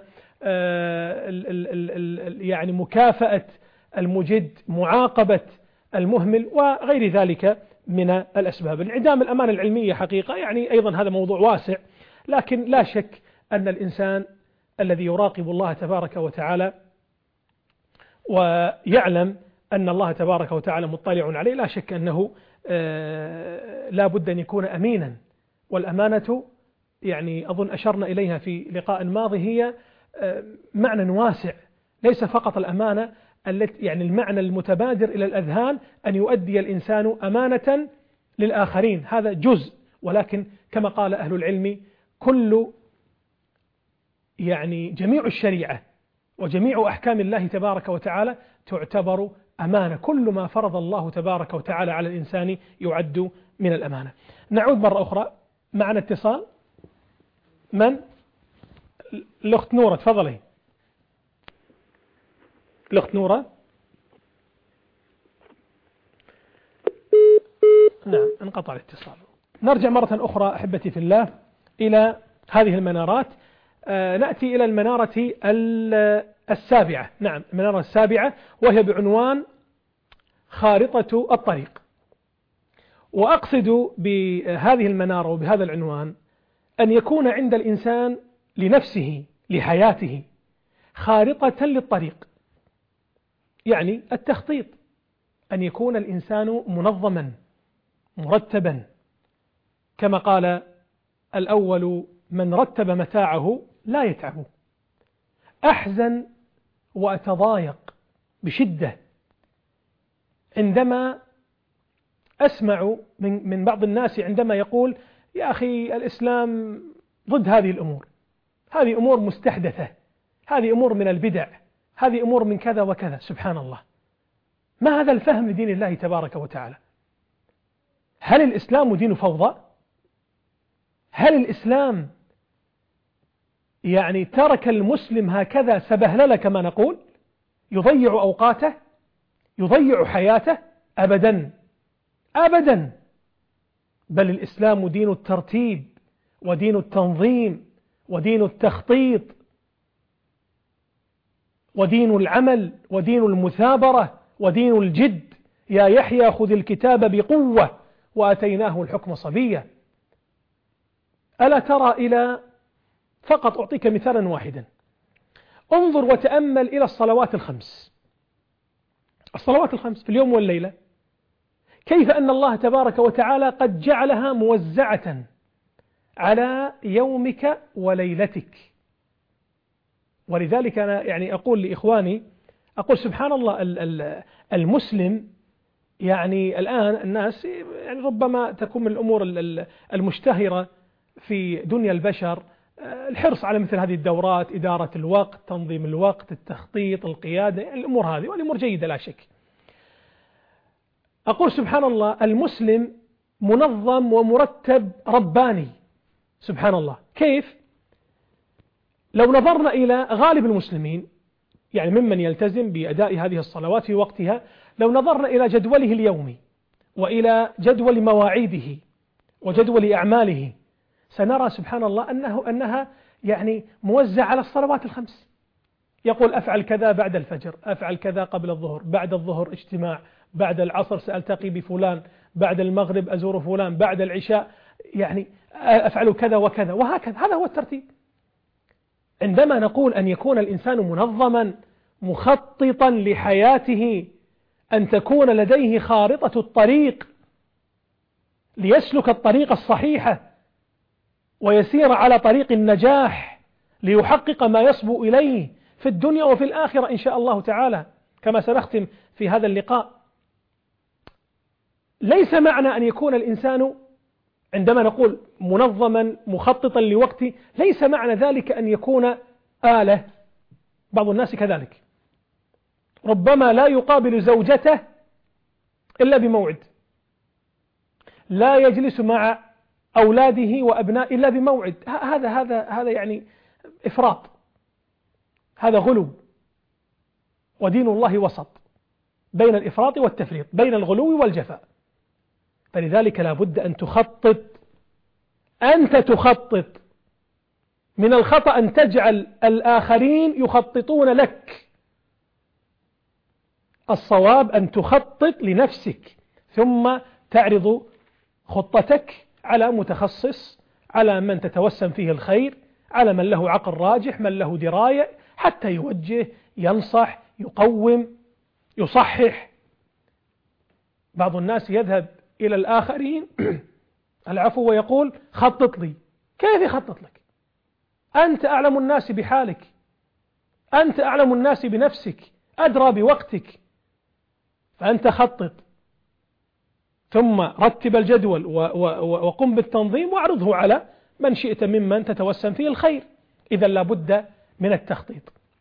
يعني مكافأة المجد، معاقبة المهمل، وغير ذلك من الأسباب. انعدام الأمانة العلمية حقيقة يعني أيضا هذا موضوع واسع، لكن لا شك أن الإنسان الذي يراقب الله تبارك وتعالى ويعلم أن الله تبارك وتعالى مطلع عليه، لا شك أنه لا بد أن يكون أمينا. والأمانة يعني أظن أشرنا إليها في لقاء ماضي هي معنى واسع، ليس فقط الأمانة التي يعني المعنى المتبادر إلى الأذهان أن يؤدي الإنسان أمانة للآخرين، هذا جزء، ولكن كما قال أهل العلم كل يعني جميع الشريعة وجميع أحكام الله تبارك وتعالى تعتبر أمانة، كل ما فرض الله تبارك وتعالى على الإنسان يعد من الأمانة. نعود مرة أخرى، معنا اتصال، من؟ الأخت نورة، تفضلي. الأخت نورة، نعم انقطع الاتصال. نرجع مرة أخرى أحبتي في الله إلى هذه المنارات. آه نأتي إلى المنارة السابعة، نعم المنارة السابعة، وهي بعنوان خارطة الطريق. وأقصد بهذه المنارة وبهذا العنوان أن يكون عند الإنسان لنفسه لحياته خارطة للطريق، يعني التخطيط، أن يكون الإنسان منظما مرتبا، كما قال الأول من رتب متاعه لا يتعب. أحزن وأتضايق بشدة عندما أسمع من من بعض الناس عندما يقول يا أخي الإسلام ضد هذه الأمور، هذه أمور مستحدثة، هذه أمور من البدع، هذه أمور من كذا وكذا. سبحان الله، ما هذا الفهم لدين الله تبارك وتعالى؟ هل الإسلام دين فوضى؟ هل الإسلام يعني ترك المسلم هكذا سبهلله كما نقول، يضيع أوقاته، يضيع حياته؟ أبدا أبدا، بل الإسلام دين الترتيب ودين التنظيم ودين التخطيط ودين العمل ودين المثابرة ودين الجد. يا يحيى خذ الكتاب بقوة وأتيناه الحكم صبيا. ألا ترى إلى، فقط أعطيك مثالا واحدا، انظر وتأمل إلى الصلوات الخمس، الصلوات الخمس في اليوم والليلة، كيف أن الله تبارك وتعالى قد جعلها موزعة على يومك وليلتك. ولذلك أنا يعني أقول لإخواني، أقول سبحان الله، المسلم يعني الآن الناس يعني ربما تكون من الأمور المشتهرة في دنيا البشر الحرص على مثل هذه الدورات، إدارة الوقت، تنظيم الوقت، التخطيط، القيادة، الأمور هذه والأمور جيدة لا شك. أقول سبحان الله المسلم منظم ومرتب رباني سبحان الله. كيف؟ لو نظرنا إلى غالب المسلمين يعني ممن يلتزم بأداء هذه الصلوات في وقتها، لو نظرنا إلى جدوله اليومي وإلى جدول مواعيده وجدول أعماله سنرى سبحان الله أنه أنها يعني موزع على الصلوات الخمس. يقول أفعل كذا بعد الفجر، أفعل كذا قبل الظهر، بعد الظهر اجتماع، بعد العصر سألتقي بفلان، بعد المغرب أزور فلان، بعد العشاء يعني أفعل كذا وكذا وهكذا. هذا هو الترتيب. عندما نقول أن يكون الإنسان منظما مخططا لحياته، أن تكون لديه خارطة الطريق ليسلك الطريق الصحيحة ويسير على طريق النجاح ليحقق ما يصبو إليه في الدنيا وفي الآخرة إن شاء الله تعالى كما سنختم في هذا اللقاء. ليس معنى أن يكون الإنسان عندما نقول منظما مخططا لوقته ليس معنى ذلك أن يكون آلة. بعض الناس كذلك، ربما لا يقابل زوجته إلا بموعد، لا يجلس مع أولاده وأبناء إلا بموعد. هذا هذا هذا يعني إفراط، هذا غلو. ودين الله وسط بين الإفراط والتفريط، بين الغلو والجفاء. فلذلك لا بد أن تخطط، أنت تخطط. من الخطأ أن تجعل الآخرين يخططون لك. الصواب أن تخطط لنفسك ثم تعرض خطتك على متخصص، على من تتوسم فيه الخير، على من له عقل راجح، من له دراية، حتى يوجه، ينصح، يقوم، يصحح. بعض الناس يذهب إلى الآخرين العفو ويقول خطط لي. كيف يخطط لك؟ أنت أعلم الناس بحالك، أنت أعلم الناس بنفسك، أدرى بوقتك، فأنت خطط ثم رتب الجدول وقم بالتنظيم واعرضه على من شئت ممن تتوسم فيه الخير. إذا لابد من التخطيط.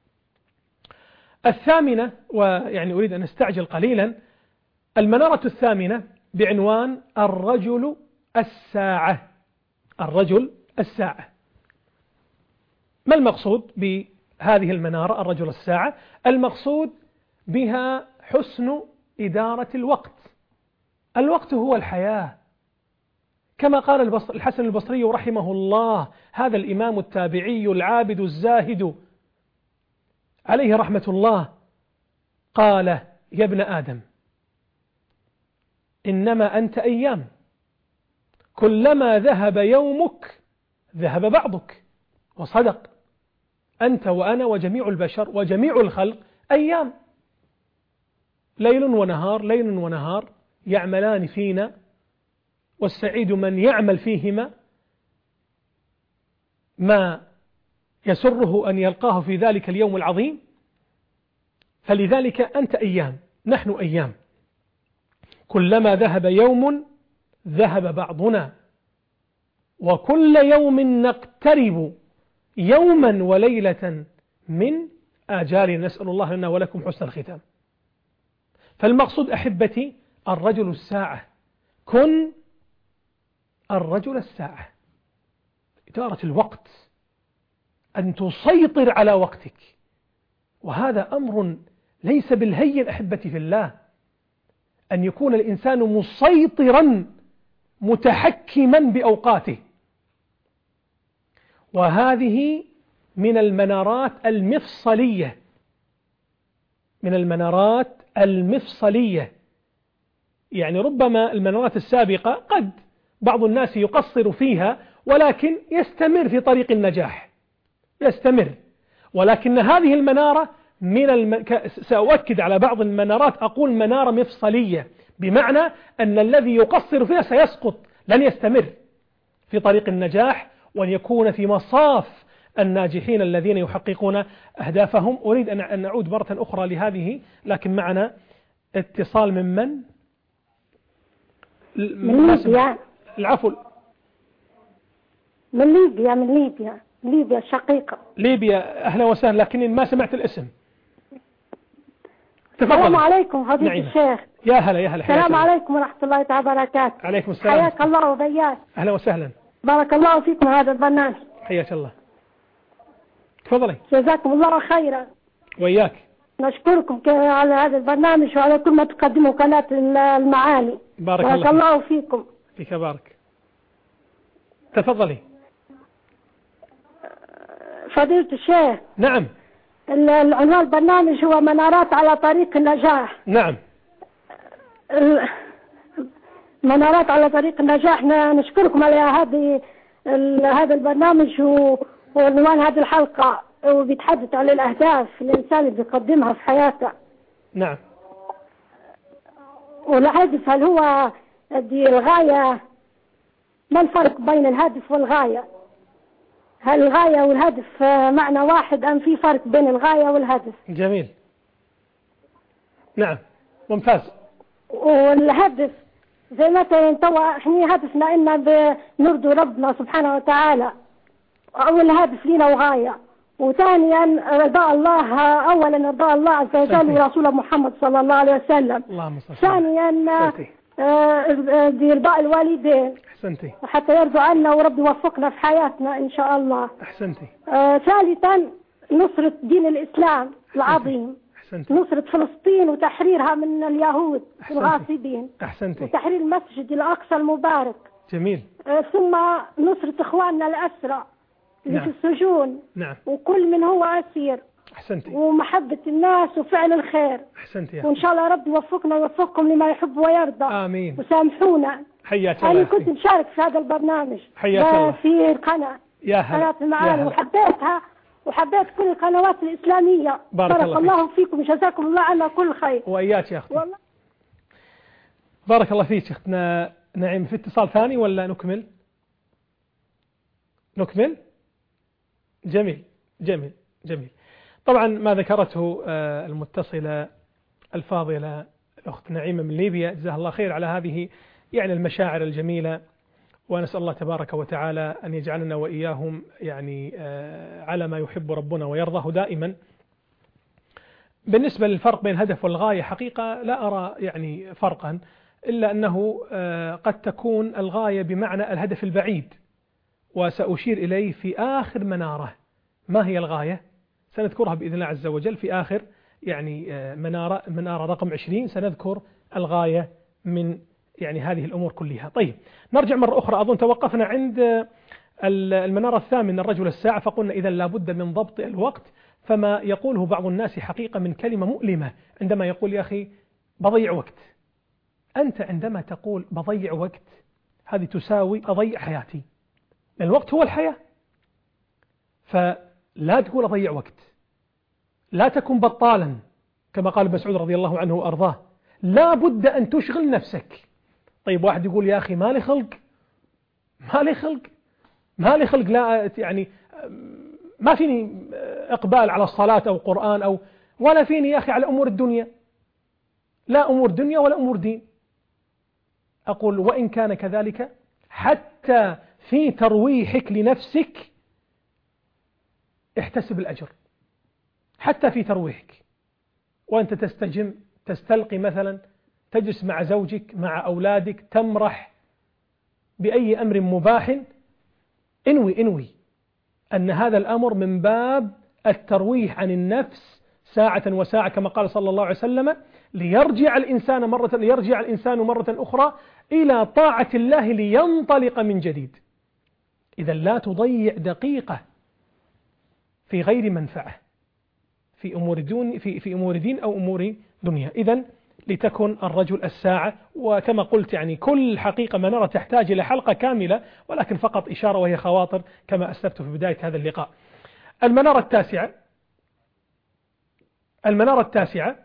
الثامنة، ويعني أريد أن أستعجل قليلا، المنارة الثامنة بعنوان الرجل الساعة. الرجل الساعة. ما المقصود بهذه المنارة الرجل الساعة؟ المقصود بها حسن إدارة الوقت. الوقت هو الحياة، كما قال الحسن البصري رحمه الله، هذا الإمام التابعي العابد الزاهد عليه رحمة الله، قال: يا ابن آدم إنما أنت أيام، كلما ذهب يومك ذهب بعضك. وصدق، أنت وأنا وجميع البشر وجميع الخلق أيام، ليل ونهار، ليل ونهار يعملان فينا، والسعيد من يعمل فيهما ما يسره أن يلقاه في ذلك اليوم العظيم. فلذلك أنت أيام، نحن أيام، كلما ذهب يوم ذهب بعضنا، وكل يوم نقترب يوما وليلة من آجال، نسأل الله لنا ولكم حسن الختام. فالمقصود أحبتي الرجل الساعة، كن الرجل الساعة. إدارة الوقت، أن تسيطر على وقتك، وهذا أمر ليس بالهين أحبتي في الله، أن يكون الإنسان مسيطرا متحكما بأوقاته. وهذه من المنارات المفصلية، من المنارات المفصلية. يعني ربما المنارات السابقة قد بعض الناس يقصر فيها، ولكن يستمر في طريق النجاح، يستمر. ولكن هذه المنارة من الم... سأؤكد على بعض المنارات، أقول منارة مفصلية، بمعنى أن الذي يقصر فيها سيسقط، لن يستمر في طريق النجاح، وأن يكون في مصاف الناجحين الذين يحققون أهدافهم. أريد أن نعود مرة أخرى لهذه، لكن معنا اتصال من من؟ من ليبيا. العفو، من ليبيا. من ليبيا. ليبيا الشقيقة. ليبيا، أهلا وسهلا، لكني ما سمعت الاسم. تفضل. السلام عليكم فضيلة نعيمة. الشيخ. يا هلا يا هلا. السلام عليكم ورحمة الله تعالى وبركاته. عليكم السلام. حياك الله وبياك. أهلا وسهلا. بارك الله فيكم هذا البرنامج. حياك الله. تفضلي. جزاكم الله خيرا. وياك. نشكركم على هذا البرنامج وعلى كل ما تقدمه قناة المعاني. بارك, بارك الله, الله فيكم. فيك بارك. تفضلي. فضيلة الشيخ. نعم. العنوان البرنامج هو منارات على طريق النجاح. نعم. منارات على طريق النجاح. نشكركم على هذه هذا البرنامج وعنوان هذه الحلقة، وبيتحدث عن الأهداف الإنسان اللي بيقدمها في حياته. نعم. والهدف هل هو دي الغاية؟ ما الفرق بين الهدف والغاية؟ هل الغاية والهدف معنى واحد أم في فرق بين الغاية والهدف؟ جميل. نعم ممتاز. والهدف زي ما توا احنا هدفنا إن بنرضي ربنا سبحانه وتعالى، أول هدف لنا وغاية، وثانيا رضاء الله، أولا رضاء الله عز وجل ورسوله محمد صلى الله عليه وسلم. اللهم صل. ثانيا رضاء الوالدين. أحسنتي. وحتى يرضوا عنا ورب يوفقنا في حياتنا إن شاء الله. أحسنتي. آه ثالثا نصرة دين الإسلام العظيم. أحسنتي. نصرة فلسطين وتحريرها من اليهود الغاصبين. أحسنتي. وتحرير المسجد الأقصى المبارك. جميل. آه ثم نصرة إخواننا الأسرى اللي نعم. في السجون. نعم. وكل من هو أسير. أحسنتي. ومحبة الناس وفعل الخير. أحسنتي. وإن شاء الله رب يوفقنا ويوفقكم لما يحب ويرضى. آمين. وسامحونا. حياك الله. أنا كنت مشارك في هذا البرنامج. حياك الله. في القناة. يا هلا. قناة المعاني، وحبيتها وحبيت كل القنوات الإسلامية. بارك, بارك الله, الله فيك. فيكم، جزاكم الله عنا كل خير. وإياك يا أختي. والله. بارك الله فيك أختنا نعيم. في اتصال ثاني ولا نكمل؟ نكمل؟ جميل جميل جميل. طبعا ما ذكرته المتصلة الفاضلة الأخت نعيمة من ليبيا، جزاها الله خير على هذه يعني المشاعر الجميلة، ونسأل الله تبارك وتعالى أن يجعلنا وإياهم يعني على ما يحب ربنا ويرضاه دائما. بالنسبة للفرق بين الهدف والغاية، حقيقة لا أرى يعني فرقا، إلا أنه قد تكون الغاية بمعنى الهدف البعيد، وسأشير إليه في آخر منارة. ما هي الغاية؟ سنذكرها بإذن الله عز وجل في آخر يعني منارة منارة رقم عشرين، سنذكر الغاية من يعني هذه الأمور كلها. طيب نرجع مرة أخرى، أظن توقفنا عند المنارة الثامنة الرجل الساعة، فقلنا إذا لابد من ضبط الوقت. فما يقوله بعض الناس حقيقة من كلمة مؤلمة عندما يقول يا أخي بضيع وقت. أنت عندما تقول بضيع وقت، هذه تساوي أضيع حياتي، لأن الوقت هو الحياة. فلا تقول أضيع وقت، لا تكن بطالا كما قال مسعود رضي الله عنه وأرضاه، لا بد أن تشغل نفسك. طيب واحد يقول يا أخي ما لي خلق، ما لي خلق ما لي خلق لا يعني ما فيني إقبال على الصلاة أو قرآن أو ولا فيني يا أخي على أمور الدنيا، لا أمور دنيا ولا أمور دين. أقول وإن كان كذلك، حتى في ترويحك لنفسك احتسب الأجر، حتى في ترويحك وأنت تستجم تستلقي مثلا، تجلس مع زوجك مع أولادك تمرح بأي أمر مباح، انوي انوي أن هذا الأمر من باب الترويح عن النفس ساعة وساعة، كما قال صلى الله عليه وسلم ليرجع الإنسان مرة ليرجع الإنسان مرة أخرى إلى طاعة الله لينطلق من جديد. إذا لا تضيع دقيقة في غير منفعة في أمور دين في في أمور دين أو أمور دنيا. إذا لتكن الرجل الساعة. وكما قلت يعني كل حقيقة ما نرى تحتاج إلى حلقة كاملة، ولكن فقط إشارة وهي خواطر كما أسلفت في بداية هذا اللقاء. المنارة التاسعة المنارة التاسعة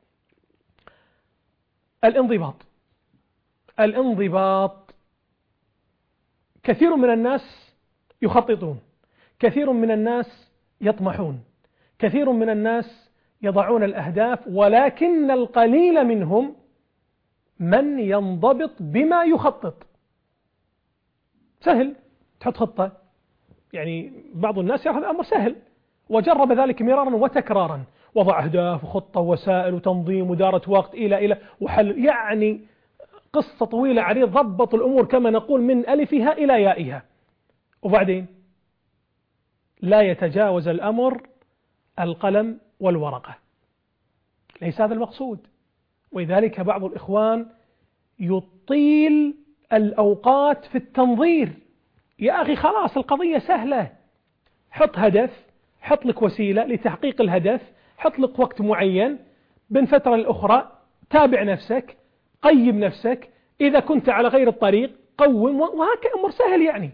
الانضباط. الانضباط كثير من الناس يخططون، كثير من الناس يطمحون، كثير من الناس يضعون الأهداف، ولكن القليل منهم من ينضبط بما يخطط. سهل تحط خطة يعني بعض الناس يرى هذا أمر سهل وجرب ذلك مرارا وتكرارا، وضع أهداف وخطة ووسائل وتنظيم ودارة وقت إلى إلى وحل، يعني قصة طويلة عليه، ضبط الأمور كما نقول من ألفها إلى يائها، وبعدين لا يتجاوز الأمر القلم والورقة. ليس هذا المقصود. ولذلك بعض الإخوان يطيل الأوقات في التنظير. يا أخي خلاص القضية سهلة، حط هدف، حط لك وسيلة لتحقيق الهدف، حط لك وقت معين، بين فترة لأخرى تابع نفسك، قيم نفسك، إذا كنت على غير الطريق قوم، وهكذا أمر سهل يعني.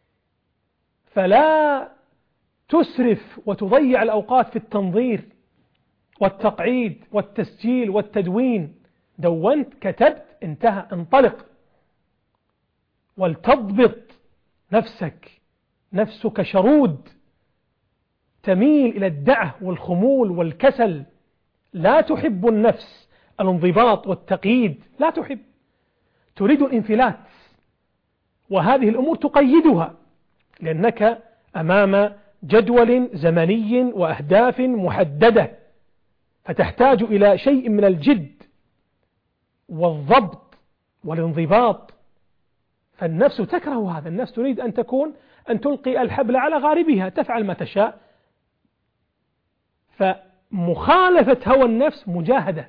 فلا تسرف وتضيع الأوقات في التنظير والتقعيد والتسجيل والتدوين. دونت، كتبت، انتهى، انطلق. ولتضبط نفسك. نفسك شرود تميل إلى الدعة والخمول والكسل، لا تحب النفس الانضباط والتقييد، لا تحب، تريد الانفلات، وهذه الأمور تقيدها لأنك أمام جدول زمني وأهداف محددة، فتحتاج إلى شيء من الجد والضبط والانضباط. فالنفس تكره هذا، النفس تريد أن تكون أن تلقي الحبل على غاربها، تفعل ما تشاء. فمخالفة هوى النفس مجاهدة،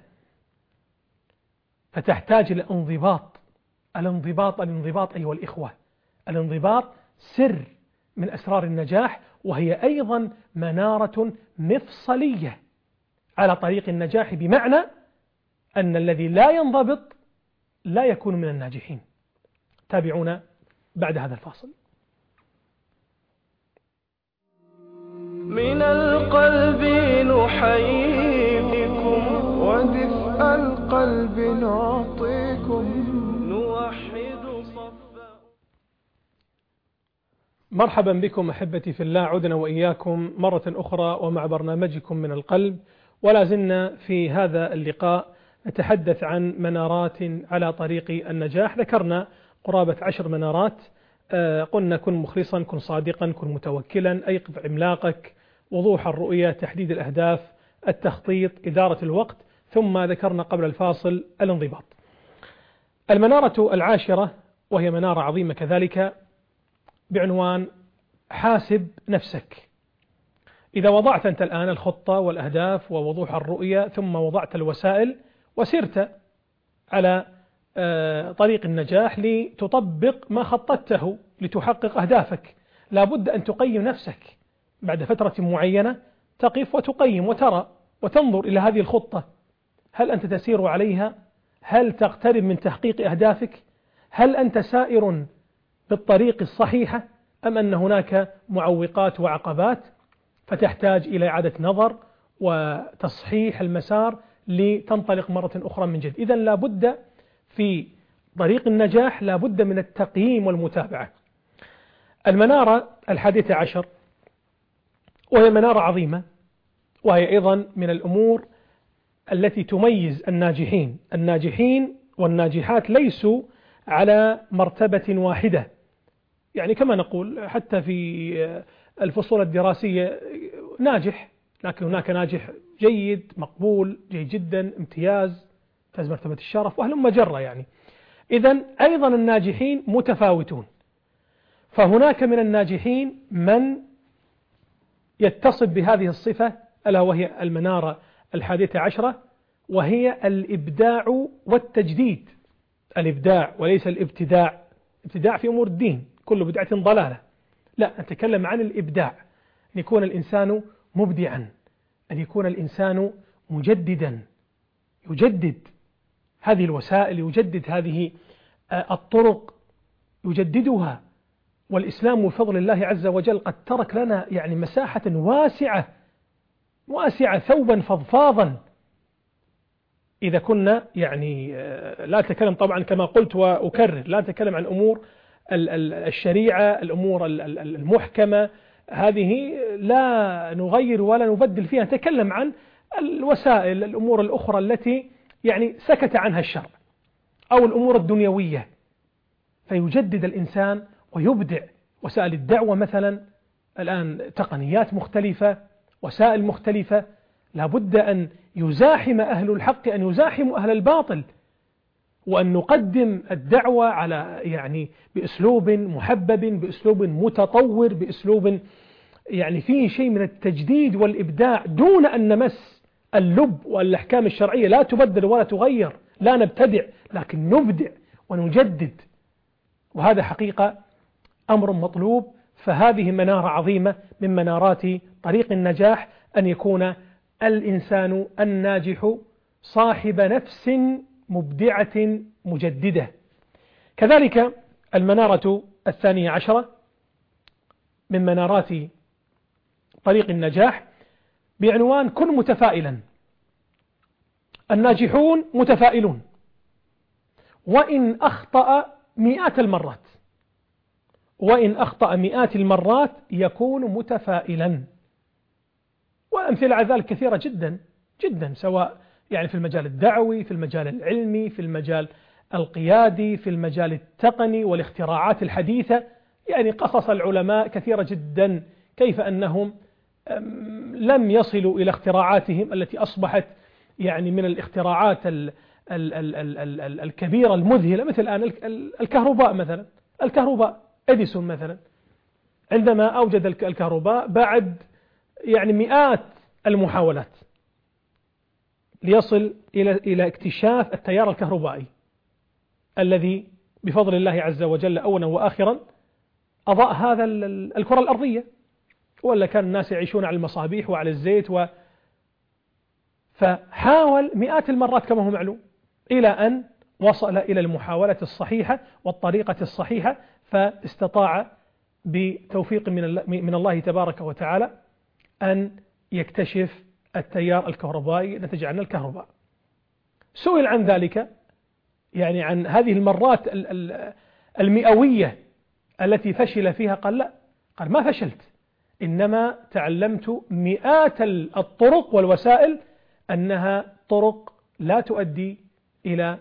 فتحتاج إلى انضباط. الانضباط الانضباط أيها الإخوة، الانضباط سر من أسرار النجاح، وهي أيضا منارة مفصلية على طريق النجاح، بمعنى أن الذي لا ينضبط لا يكون من الناجحين. تابعونا بعد هذا الفاصل. من القلب نحييكم ودفء القلب نعطيكم نوحد صفا. مرحبا بكم أحبتي في الله، عدنا وإياكم مرة أخرى ومع برنامجكم من القلب، ولا زلنا في هذا اللقاء نتحدث عن منارات على طريق النجاح. ذكرنا قرابة عشر منارات. آه قلنا كن مخلصا، كن صادقا، كن متوكلا، أيقظ عملاقك، وضوح الرؤية، تحديد الأهداف، التخطيط، إدارة الوقت، ثم ذكرنا قبل الفاصل الانضباط. المنارة العاشرة وهي منارة عظيمة كذلك بعنوان حاسب نفسك. إذا وضعت أنت الآن الخطة والأهداف ووضوح الرؤية، ثم وضعت الوسائل وسرت على طريق النجاح لتطبق ما خططته لتحقق أهدافك، لابد أن تقيم نفسك بعد فترة معينة، تقف وتقيم وترى وتنظر إلى هذه الخطة، هل أنت تسير عليها؟ هل تقترب من تحقيق أهدافك؟ هل أنت سائر بالطريق الصحيحة أم أن هناك معوقات وعقبات؟ فتحتاج إلى إعادة نظر وتصحيح المسار لتنطلق مرة أخرى من جديد. إذن لابد في طريق النجاح لابد من التقييم والمتابعة. المنارة الحادية عشر وهي منارة عظيمة، وهي أيضا من الأمور التي تميز الناجحين. الناجحين والناجحات ليسوا على مرتبة واحدة، يعني كما نقول حتى في الفصول الدراسية ناجح، لكن هناك ناجح جيد، مقبول، جيد جدا، امتياز، امتياز مرتبة الشرف، وهلم جرة يعني. إذن أيضا الناجحين متفاوتون، فهناك من الناجحين من يتصف بهذه الصفة ألا وهي المنارة الحادية عشرة، وهي الإبداع والتجديد. الإبداع وليس الابتداع. ابتداع في أمور الدين، كل بدعة ضلالة. لا، نتكلم عن الإبداع، أن يكون الإنسان مبدعا، أن يكون الإنسان مجددا، يجدد هذه الوسائل، يجدد هذه الطرق، يجددها. والإسلام بفضل الله عز وجل قد ترك لنا يعني مساحة واسعة واسعة، ثوبا فضفاضا. إذا كنا يعني لا أتكلم طبعا كما قلت وأكرر، لا أتكلم عن أمور الشريعة، الأمور المحكمة، هذه لا نغير ولا نبدل فيها. نتكلم عن الوسائل، الأمور الأخرى التي يعني سكت عنها الشرع، أو الأمور الدنيوية. فيجدد الإنسان ويبدع. وسائل الدعوة مثلا الآن تقنيات مختلفة، وسائل مختلفة، لابد أن يزاحم أهل الحق أن يزاحموا أهل الباطل، وأن نقدم الدعوة على يعني بأسلوب محبب، بأسلوب متطور، بأسلوب يعني فيه شيء من التجديد والإبداع، دون أن نمس اللب والأحكام الشرعية، لا تبدل ولا تغير، لا نبتدع لكن نبدع ونجدد، وهذا حقيقة أمر مطلوب. فهذه منارة عظيمة من منارات طريق النجاح، أن يكون الإنسان الناجح صاحب نفس مبدعة مجددة. كذلك المنارة الثانية عشرة من منارات طريق النجاح بعنوان كن متفائلا. الناجحون متفائلون، وإن أخطأ مئات المرات وإن أخطأ مئات المرات يكون متفائلا. وأمثلة على ذلك كثيرة جدا جدا، سواء يعني في المجال الدعوي، في المجال العلمي، في المجال القيادي، في المجال التقني والاختراعات الحديثة. يعني قصص العلماء كثيرة جدا، كيف أنهم لم يصلوا إلى اختراعاتهم التي أصبحت يعني من الاختراعات ال ال ال ال ال ال الكبيرة المذهلة، مثل الآن الكهرباء مثلا. الكهرباء إديسون مثلا عندما أوجد الكهرباء بعد يعني مئات المحاولات ليصل إلى إلى اكتشاف التيار الكهربائي الذي بفضل الله عز وجل أولا وآخرا أضاء هذا الكرة الأرضية، ولا كان الناس يعيشون على المصابيح وعلى الزيت و فحاول مئات المرات كما هو معلوم، إلى أن وصل إلى المحاولة الصحيحة والطريقة الصحيحة، فاستطاع بتوفيق من من الله تبارك وتعالى أن يكتشف التيار الكهربائي نتج عنه الكهرباء. سئل عن ذلك، يعني عن هذه المرات المئوية التي فشل فيها، قال لا، قال ما فشلت، إنما تعلمت مئات الطرق والوسائل أنها طرق لا تؤدي إلى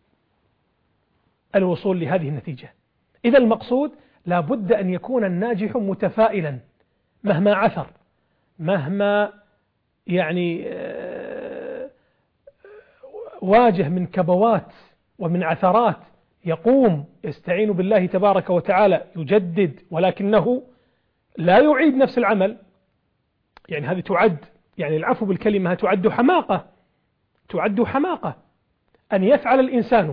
الوصول لهذه النتيجة. إذا المقصود لا بد أن يكون الناجح متفائلا مهما عثر، مهما يعني واجه من كبوات ومن عثرات، يقوم يستعين بالله تبارك وتعالى يجدد، ولكنه لا يعيد نفس العمل. يعني هذه تعد، يعني العفو بالكلمة، تعد حماقة تعد حماقة أن يفعل الإنسان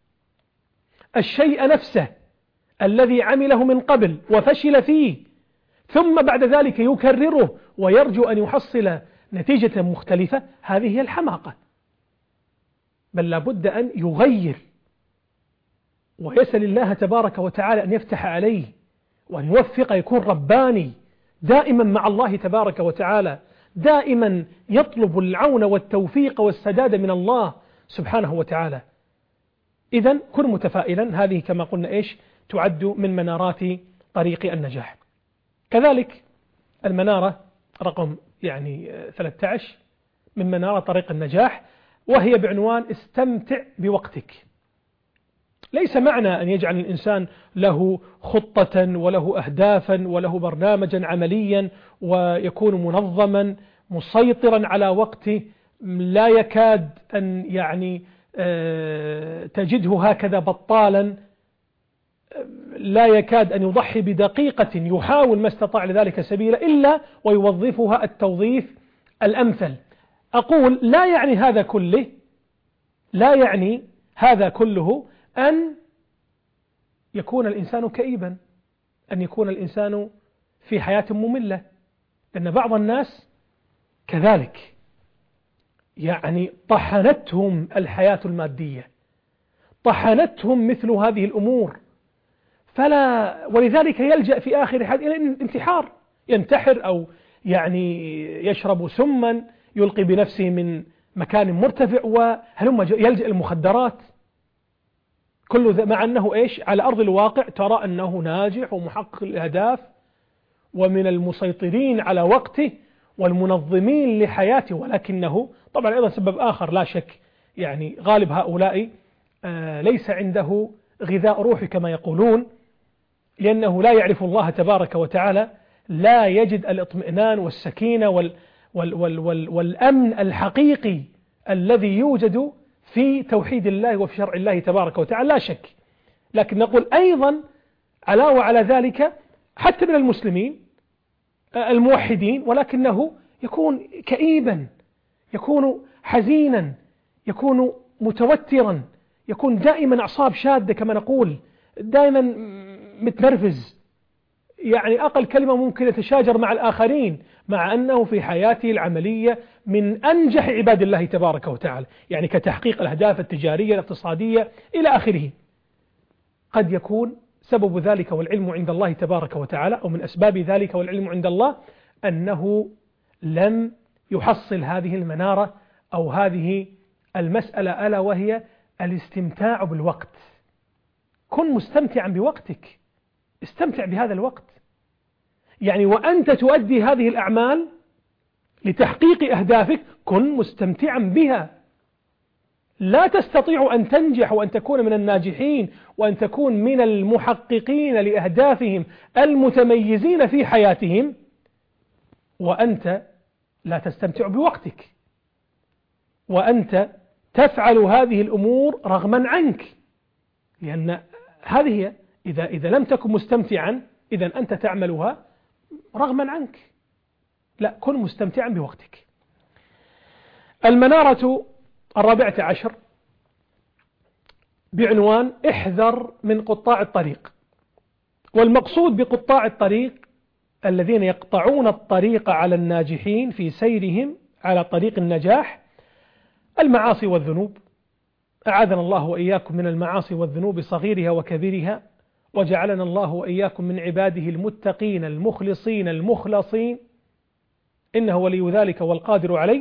الشيء نفسه الذي عمله من قبل وفشل فيه، ثم بعد ذلك يكرره ويرجو أن يحصل نتيجة مختلفة. هذه هي الحماقة. بل لابد أن يغير ويسأل الله تبارك وتعالى أن يفتح عليه وأن يوفق، يكون رباني دائما مع الله تبارك وتعالى، دائما يطلب العون والتوفيق والسداد من الله سبحانه وتعالى. إذن كن متفائلا، هذه كما قلنا إيش تعد من منارات طريق النجاح. كذلك المنارة رقم يعني ثلاثة عشر من منارات طريق النجاح، وهي بعنوان استمتع بوقتك. ليس معنى أن يجعل الإنسان له خطة وله أهدافا وله برنامجا عمليا ويكون منظما مسيطرا على وقته، لا يكاد أن يعني تجده هكذا بطالا، لا يكاد أن يضحي بدقيقة، يحاول ما استطاع لذلك سبيلا إلا ويوظفها التوظيف الأمثل. أقول لا يعني هذا كله لا يعني هذا كله أن يكون الإنسان كئيبا، أن يكون الإنسان في حياة مملة، لأن بعض الناس كذلك يعني طحنتهم الحياة المادية، طحنتهم مثل هذه الأمور، فلا ولذلك يلجأ في آخر حياته إلى الانتحار، ينتحر أو يعني يشرب سما يلقي بنفسه من مكان مرتفع، وهلما يلجأ المخدرات. كل ذا مع أنه إيش على أرض الواقع ترى أنه ناجح ومحقق الأهداف ومن المسيطرين على وقته والمنظمين لحياته، ولكنه طبعا أيضا سبب آخر لا شك، يعني غالب هؤلاء آه ليس عنده غذاء روحي كما يقولون، لأنه لا يعرف الله تبارك وتعالى، لا يجد الاطمئنان والسكينة وال وال وال وال والأمن الحقيقي الذي يوجد في توحيد الله وفي شرع الله تبارك وتعالى، لا شك. لكن نقول أيضا علاوة على ذلك حتى من المسلمين الموحدين، ولكنه يكون كئيبا، يكون حزينا، يكون متوترا، يكون دائما أعصاب شادة كما نقول، دائما متنرفز، يعني أقل كلمة ممكن يتشاجر مع الآخرين، مع أنه في حياته العملية من أنجح عباد الله تبارك وتعالى، يعني كتحقيق الأهداف التجارية الاقتصادية إلى آخره. قد يكون سبب ذلك والعلم عند الله تبارك وتعالى، أو من أسباب ذلك والعلم عند الله، أنه لم يحصل هذه المنارة أو هذه المسألة، ألا وهي الاستمتاع بالوقت. كن مستمتعا بوقتك، استمتع بهذا الوقت، يعني وأنت تؤدي هذه الأعمال لتحقيق أهدافك كن مستمتعا بها. لا تستطيع أن تنجح وأن تكون من الناجحين وأن تكون من المحققين لأهدافهم المتميزين في حياتهم وأنت لا تستمتع بوقتك، وأنت تفعل هذه الأمور رغما عنك، لأن هذه هي، إذا, إذا لم تكن مستمتعا إذا أنت تعملها رغما عنك. لا، كن مستمتعا بوقتك. المنارة الرابعة عشر بعنوان احذر من قطاع الطريق. والمقصود بقطاع الطريق الذين يقطعون الطريق على الناجحين في سيرهم على طريق النجاح المعاصي والذنوب. أعاذنا الله وإياكم من المعاصي والذنوب صغيرها وكبيرها، وجعلنا الله وإياكم من عباده المتقين المخلصين المخلصين، إنه ولي ذلك والقادر عليه.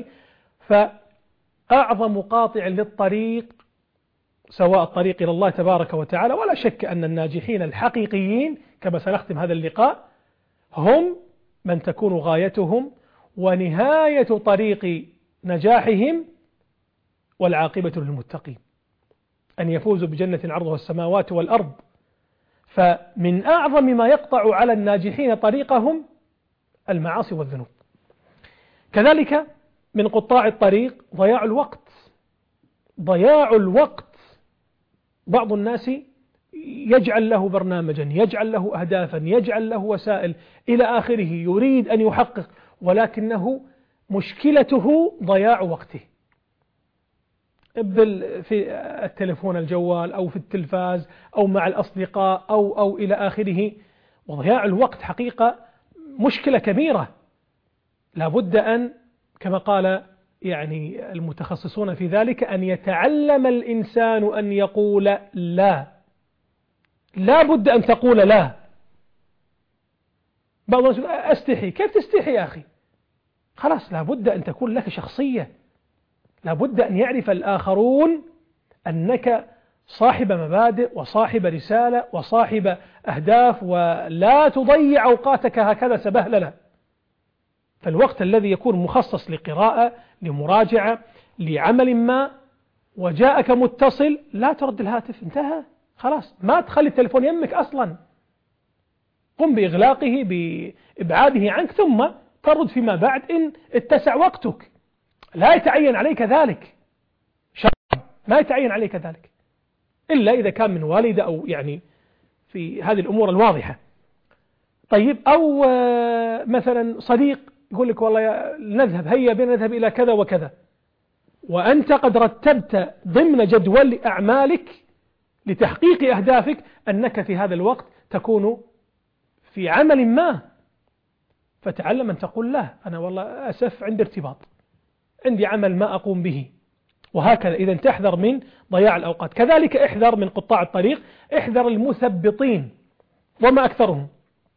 فأعظم قاطع للطريق سواء الطريق إلى الله تبارك وتعالى، ولا شك أن الناجحين الحقيقيين كما سنختم هذا اللقاء هم من تكون غايتهم ونهاية طريق نجاحهم والعاقبة للمتقين، أن يفوزوا بجنة عرضها السماوات والأرض. فمن أعظم ما يقطع على الناجحين طريقهم المعاصي والذنوب. كذلك من قطاع الطريق ضياع الوقت. ضياع الوقت، بعض الناس يجعل له برنامجا، يجعل له أهدافا، يجعل له وسائل إلى آخره، يريد أن يحقق، ولكنه مشكلته ضياع وقته في التلفون الجوال أو في التلفاز أو مع الأصدقاء أو, أو إلى آخره. وضياع الوقت حقيقة مشكلة كبيرة، لابد أن كما قال يعني المتخصصون في ذلك أن يتعلم الإنسان أن يقول لا. لا بد أن تقول لا. بعض الناس أستحي. كيف تستحي يا أخي؟ خلاص، لابد أن تكون لك شخصية، لابد أن يعرف الآخرون أنك صاحب مبادئ وصاحب رسالة وصاحب أهداف، ولا تضيع أوقاتك هكذا سبهللة. فالوقت الذي يكون مخصص لقراءة، لمراجعة، لعمل ما، وجاءك متصل، لا ترد الهاتف، انتهى خلاص، ما تخلي التلفون يمك أصلا، قم بإغلاقه بإبعاده عنك، ثم ترد فيما بعد إن اتسع وقتك. لا يتعين عليك ذلك شرعا، ما يتعين عليك ذلك إلا إذا كان من والدة أو يعني في هذه الأمور الواضحة. طيب، أو مثلا صديق يقول لك والله نذهب، هيا بنا نذهب إلى كذا وكذا، وأنت قد رتبت ضمن جدول أعمالك لتحقيق أهدافك أنك في هذا الوقت تكون في عمل ما، فتعلم أن تقول لا، أنا والله أسف عندي ارتباط، عندي عمل ما أقوم به، وهكذا. إذا تحذر من ضياع الأوقات. كذلك احذر من قطاع الطريق، احذر المثبطين وما أكثرهم.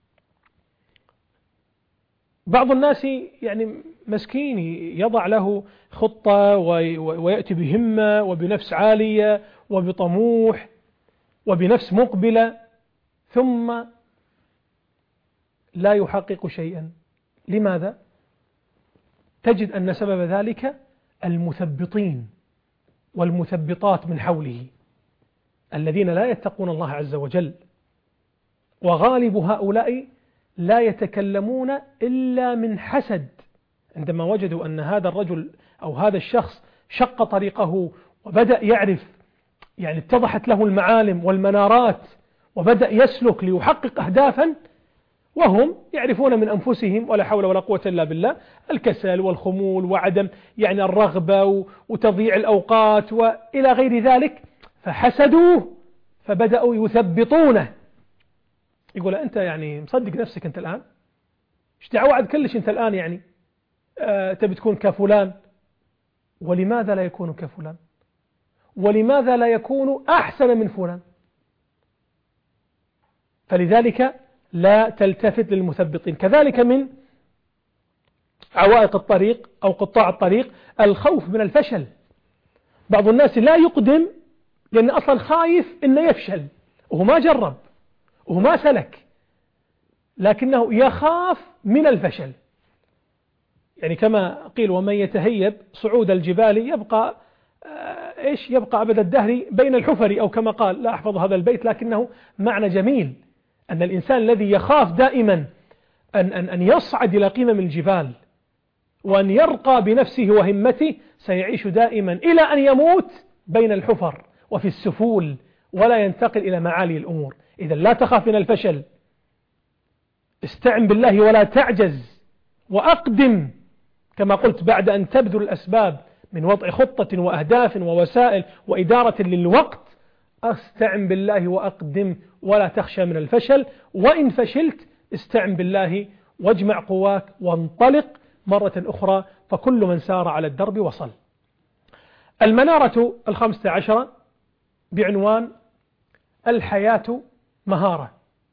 بعض الناس يعني مسكين يضع له خطة ويأتي بهمة وبنفس عالية وبطموح وبنفس مقبلة، ثم لا يحقق شيئا. لماذا؟ تجد أن سبب ذلك المثبطين والمثبطات من حوله الذين لا يتقون الله عز وجل، وغالب هؤلاء لا يتكلمون إلا من حسد. عندما وجدوا أن هذا الرجل أو هذا الشخص شق طريقه وبدأ يعرف، يعني اتضحت له المعالم والمنارات وبدأ يسلك ليحقق أهدافا، وهم يعرفون من أنفسهم ولا حول ولا قوة إلا بالله الكسل والخمول وعدم يعني الرغبة وتضييع الأوقات وإلى غير ذلك، فحسدوه فبدأوا يثبطونه. يقول أنت يعني مصدق نفسك أنت الآن؟ ايش دعوة عاد كلش أنت الآن يعني آه تبي تكون كفلان؟ ولماذا لا يكون كفلان؟ ولماذا لا يكون أحسن من فلان؟ فلذلك لا تلتفت للمثبطين. كذلك من عوائق الطريق أو قطاع الطريق الخوف من الفشل. بعض الناس لا يقدم لأن أصلا خايف إنه يفشل، وهو ما جرب وهو ما سلك، لكنه يخاف من الفشل. يعني كما قيل ومن يتهيب صعود الجبال يبقى إيش يبقى أبد الدهر بين الحفر، أو كما قال، لا أحفظ هذا البيت لكنه معنى جميل، أن الإنسان الذي يخاف دائما أن, أن, أن يصعد إلى قمم الجبال وأن يرقى بنفسه وهمته سيعيش دائما إلى أن يموت بين الحفر وفي السفول ولا ينتقل إلى معالي الأمور. إذا لا تخاف من الفشل، استعن بالله ولا تعجز، وأقدم كما قلت بعد أن تبذل الأسباب من وضع خطة وأهداف ووسائل وإدارة للوقت، استعن بالله وأقدم ولا تخشى من الفشل. وإن فشلت استعن بالله واجمع قواك وانطلق مرة أخرى، فكل من سار على الدرب وصل. المنارة الخمسة عشرة بعنوان الحياة مهارة.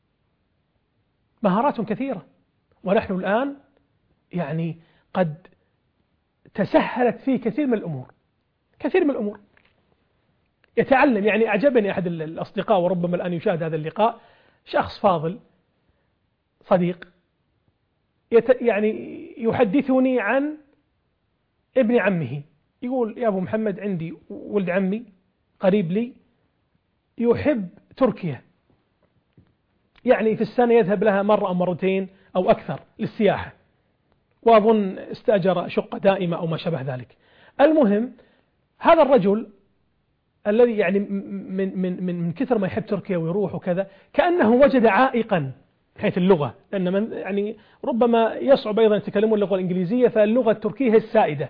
مهارات كثيرة، ونحن الآن يعني قد تسهلت فيه كثير من الأمور، كثير من الأمور يتعلم. يعني أعجبني أحد الأصدقاء وربما الآن يشاهد هذا اللقاء، شخص فاضل صديق يت يعني يحدثني عن ابن عمه. يقول يا أبو محمد عندي ولد عمي قريب لي يحب تركيا، يعني في السنة يذهب لها مرة أو مرتين أو أكثر للسياحة، وأظن استأجر شقة دائمة أو ما شبه ذلك. المهم هذا الرجل الذي يعني من من من من كثر ما يحب تركيا ويروح وكذا، كأنه وجد عائقا حيث اللغة، لأن من يعني ربما يصعب أيضا يتكلمون اللغة الإنجليزية، فاللغة التركية هي السائدة.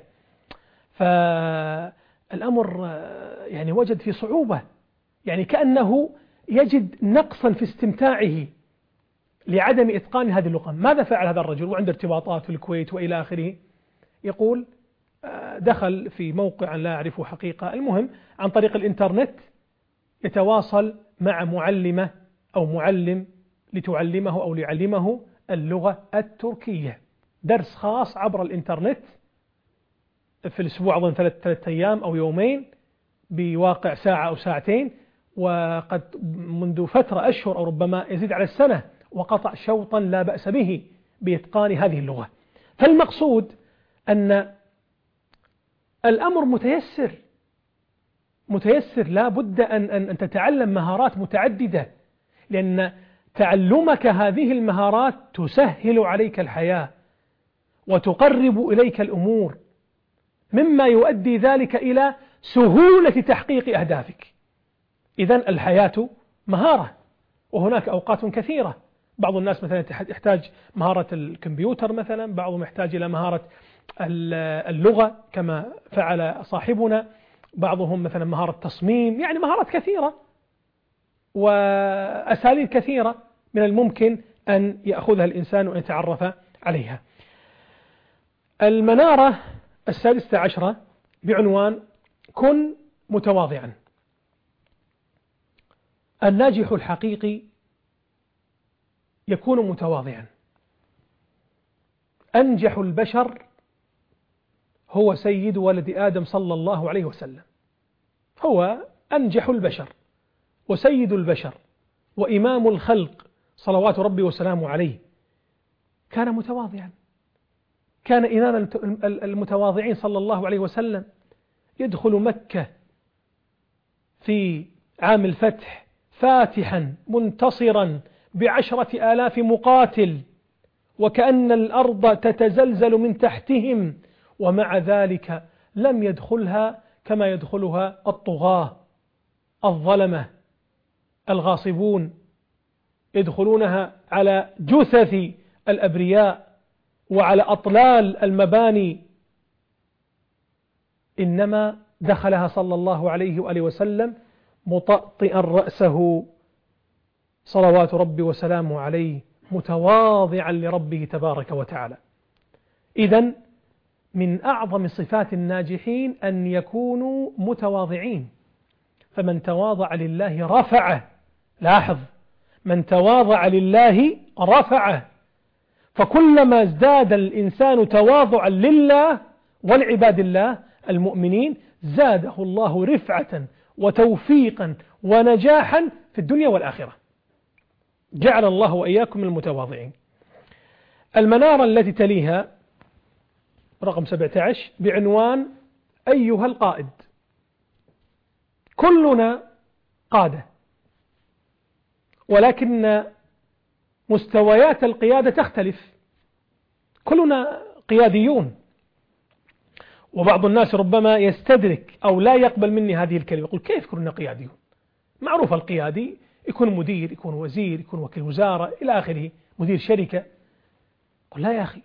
فالأمر يعني وجد في صعوبة، يعني كأنه يجد نقصا في استمتاعه لعدم إتقان هذه اللغة. ماذا فعل هذا الرجل وعنده ارتباطات في الكويت وإلى آخره؟ يقول دخل في موقع لا أعرفه حقيقة، المهم عن طريق الإنترنت يتواصل مع معلمة أو معلم لتعلمه أو ليعلمه اللغة التركية، درس خاص عبر الإنترنت في الأسبوع أظن ثلاثة ثلاثة أيام أو يومين بواقع ساعة أو ساعتين، وقد منذ فترة أشهر أو ربما يزيد على السنة وقطع شوطا لا بأس به بإتقان هذه اللغة. فالمقصود أن الأمر متيسر متيسر لا بد أن, أن تتعلم مهارات متعددة، لأن تعلمك هذه المهارات تسهل عليك الحياة وتقرب إليك الأمور، مما يؤدي ذلك إلى سهولة تحقيق أهدافك. إذن الحياة مهارة، وهناك أوقات كثيرة. بعض الناس مثلا يحتاج مهارة الكمبيوتر مثلا، بعضهم يحتاج إلى مهارة اللغة كما فعل صاحبنا، بعضهم مثلا مهارة تصميم، يعني مهارات كثيرة وأساليب كثيرة من الممكن أن يأخذها الإنسان وأن يتعرف عليها. المنارة السادسة عشرة بعنوان كن متواضعا. الناجح الحقيقي يكون متواضعا. أنجح البشر هو سيد ولد آدم صلى الله عليه وسلم، هو أنجح البشر وسيد البشر وإمام الخلق صلوات ربي وسلامه عليه. كان متواضعا، كان إمام المتواضعين صلى الله عليه وسلم، يدخل مكة في عام الفتح فاتحا منتصرا بعشرة آلاف مقاتل وكأن الأرض تتزلزل من تحتهم، ومع ذلك لم يدخلها كما يدخلها الطغاة الظلمة الغاصبون، يدخلونها على جثث الأبرياء وعلى أطلال المباني، إنما دخلها صلى الله عليه وآله وسلم مطأطئا رأسه صلوات ربي وسلامه عليه، متواضعا لربه تبارك وتعالى. إذن من أعظم صفات الناجحين أن يكونوا متواضعين، فمن تواضع لله رفعه. لاحظ، من تواضع لله رفعه، فكلما ازداد الإنسان تواضعا لله والعباد الله المؤمنين زاده الله رفعة وتوفيقا ونجاحا في الدنيا والآخرة. جعل الله وإياكم من المتواضعين. المنارة التي تليها رقم سبعة عشر بعنوان أيها القائد. كلنا قادة، ولكن مستويات القيادة تختلف. كلنا قياديون، وبعض الناس ربما يستدرك أو لا يقبل مني هذه الكلمة، يقول كيف كلنا قياديون؟ معروف القيادي يكون مدير، يكون وزير، يكون وكيل وزارة إلى آخره، مدير شركة. قل لا يا أخي،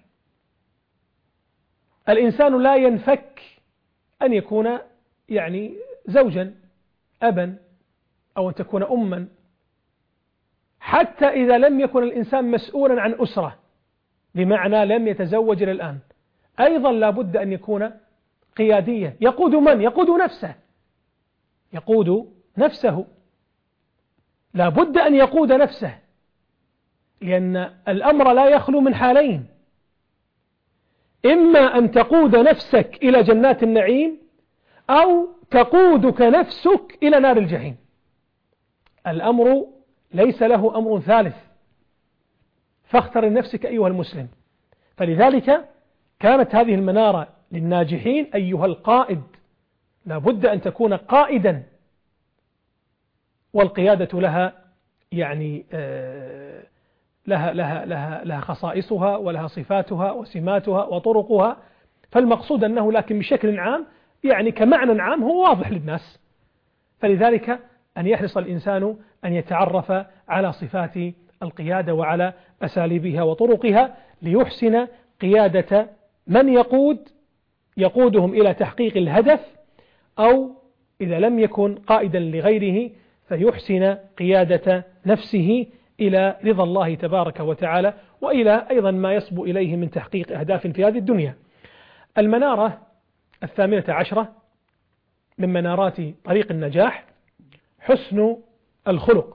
الإنسان لا ينفك أن يكون يعني زوجا، أبا، أو أن تكون أما، حتى إذا لم يكن الإنسان مسؤولا عن أسرة، بمعنى لم يتزوج إلى الآن، أيضا لا بد أن يكون قياديا. يقود من؟ يقود نفسه، يقود نفسه، لا بد أن يقود نفسه، لأن الأمر لا يخلو من حالين: إما أن تقود نفسك إلى جنات النعيم، أو تقودك نفسك إلى نار الجحيم. الأمر ليس له أمر ثالث، فاختر لنفسك أيها المسلم. فلذلك كانت هذه المنارة للناجحين أيها القائد، لا بد أن تكون قائدا، والقيادة لها يعني لها لها لها لها خصائصها ولها صفاتها وسماتها وطرقها. فالمقصود أنه لكن بشكل عام يعني كمعنى عام هو واضح للناس. فلذلك أن يحرص الإنسان أن يتعرف على صفات القيادة وعلى أساليبها وطرقها، ليحسن قيادة من يقود يقودهم إلى تحقيق الهدف، أو إذا لم يكن قائدا لغيره فيحسن قيادة نفسه إلى رضا الله تبارك وتعالى، وإلى أيضا ما يصبو إليه من تحقيق أهداف في هذه الدنيا. المنارة الثامنة عشرة من منارات طريق النجاح حسن الخلق.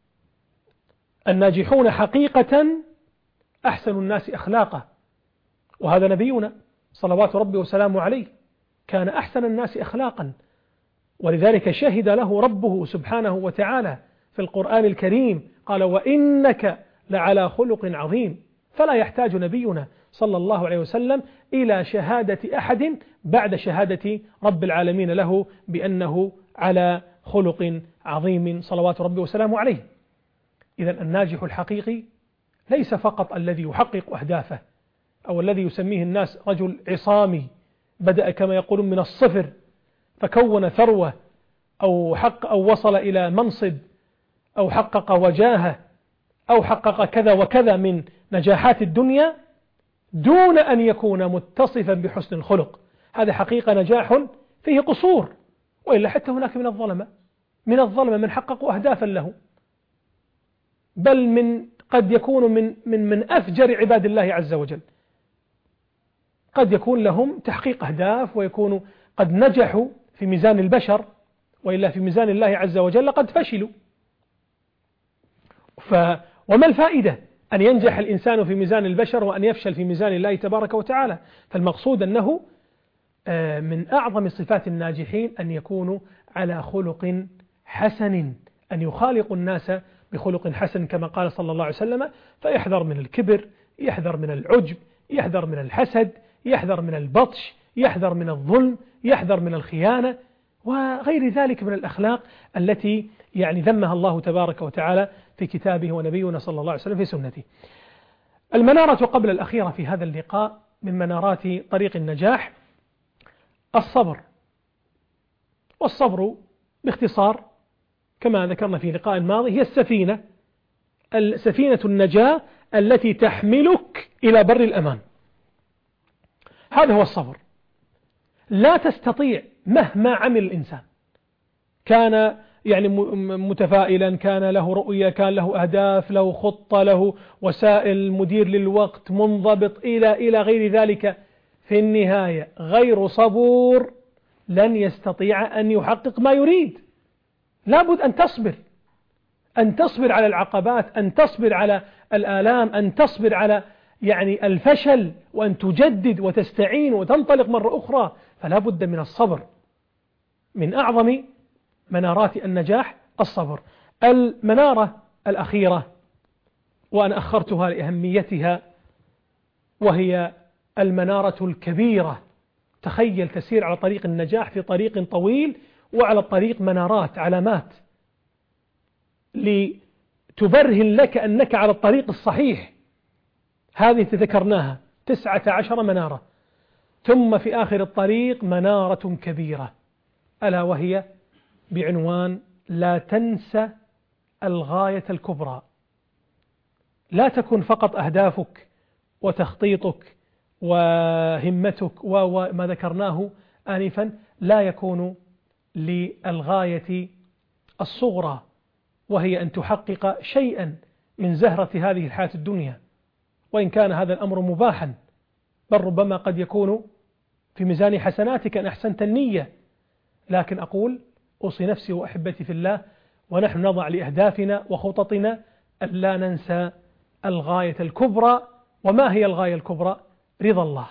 الناجحون حقيقة أحسن الناس أخلاقا، وهذا نبينا صلوات ربي وسلامه عليه كان أحسن الناس أخلاقا، ولذلك شهد له ربه سبحانه وتعالى في القرآن الكريم قال: وإنك لعلى خلق عظيم. فلا يحتاج نبينا صلى الله عليه وسلم إلى شهادة أحد بعد شهادة رب العالمين له بأنه على خلق عظيم صلوات ربي وسلامه عليه. إذن الناجح الحقيقي ليس فقط الذي يحقق أهدافه، أو الذي يسميه الناس رجل عصامي بدأ كما يقولون من الصفر فكون ثروة، أو حق أو وصل إلى منصب، أو حقق وجاهة، أو حقق كذا وكذا من نجاحات الدنيا دون أن يكون متصفا بحسن الخلق. هذا حقيقة نجاح فيه قصور، وإلا حتى هناك من الظلمة من الظلمة من حققوا أهدافا له، بل من قد يكون من من من أفجر عباد الله عز وجل. قد يكون لهم تحقيق أهداف ويكونوا قد نجحوا في ميزان البشر، وإلا في ميزان الله عز وجل قد فشلوا. ف وما الفائدة أن ينجح الإنسان في ميزان البشر وأن يفشل في ميزان الله تبارك وتعالى؟ فالمقصود أنه من أعظم صفات الناجحين أن يكونوا على خلق حسن، أن يخالقوا الناس بخلق حسن كما قال صلى الله عليه وسلم: فيحذر من الكبر، يحذر من العجب، يحذر من الحسد، يحذر من البطش، يحذر من الظلم، يحذر من الخيانة، وغير ذلك من الأخلاق التي يعني ذمها الله تبارك وتعالى في كتابه ونبينا صلى الله عليه وسلم في سنته. المنارة قبل الأخيرة في هذا اللقاء من منارات طريق النجاح الصبر. والصبر باختصار كما ذكرنا في لقاء ماضي هي السفينة سفينة النجاة التي تحملك إلى بر الأمان. هذا هو الصبر. لا تستطيع مهما عمل الإنسان، كان يعني متفائلا، كان له رؤية، كان له أهداف، له خطة، له وسائل، مدير للوقت، منضبط إلى إلى غير ذلك، في النهاية غير صبور لن يستطيع أن يحقق ما يريد. لابد أن تصبر، أن تصبر على العقبات، أن تصبر على الآلام، أن تصبر على يعني الفشل، وأن تجدد وتستعين وتنطلق مرة أخرى. فلا بد من الصبر. من أعظم منارات النجاح الصبر. المنارة الأخيرة وأنا أخرتها لأهميتها وهي المنارة الكبيرة. تخيل تسير على طريق النجاح في طريق طويل، وعلى الطريق منارات، علامات لتبرهن لك أنك على الطريق الصحيح. هذه تذكرناها تسعة عشر منارة. ثم في آخر الطريق منارة كبيرة ألا وهي بعنوان لا تنسى الغاية الكبرى. لا تكن فقط أهدافك وتخطيطك وهمتك وما ذكرناه آنفا، لا يكون للغاية الصغرى، وهي أن تحقق شيئا من زهرة هذه الحياة الدنيا، وإن كان هذا الأمر مباحا، بل ربما قد يكون في ميزان حسناتك أن أحسنت النية. لكن أقول أوصي نفسي وأحبتي في الله ونحن نضع لأهدافنا وخططنا أن لا ننسى الغاية الكبرى. وما هي الغاية الكبرى؟ رضا الله،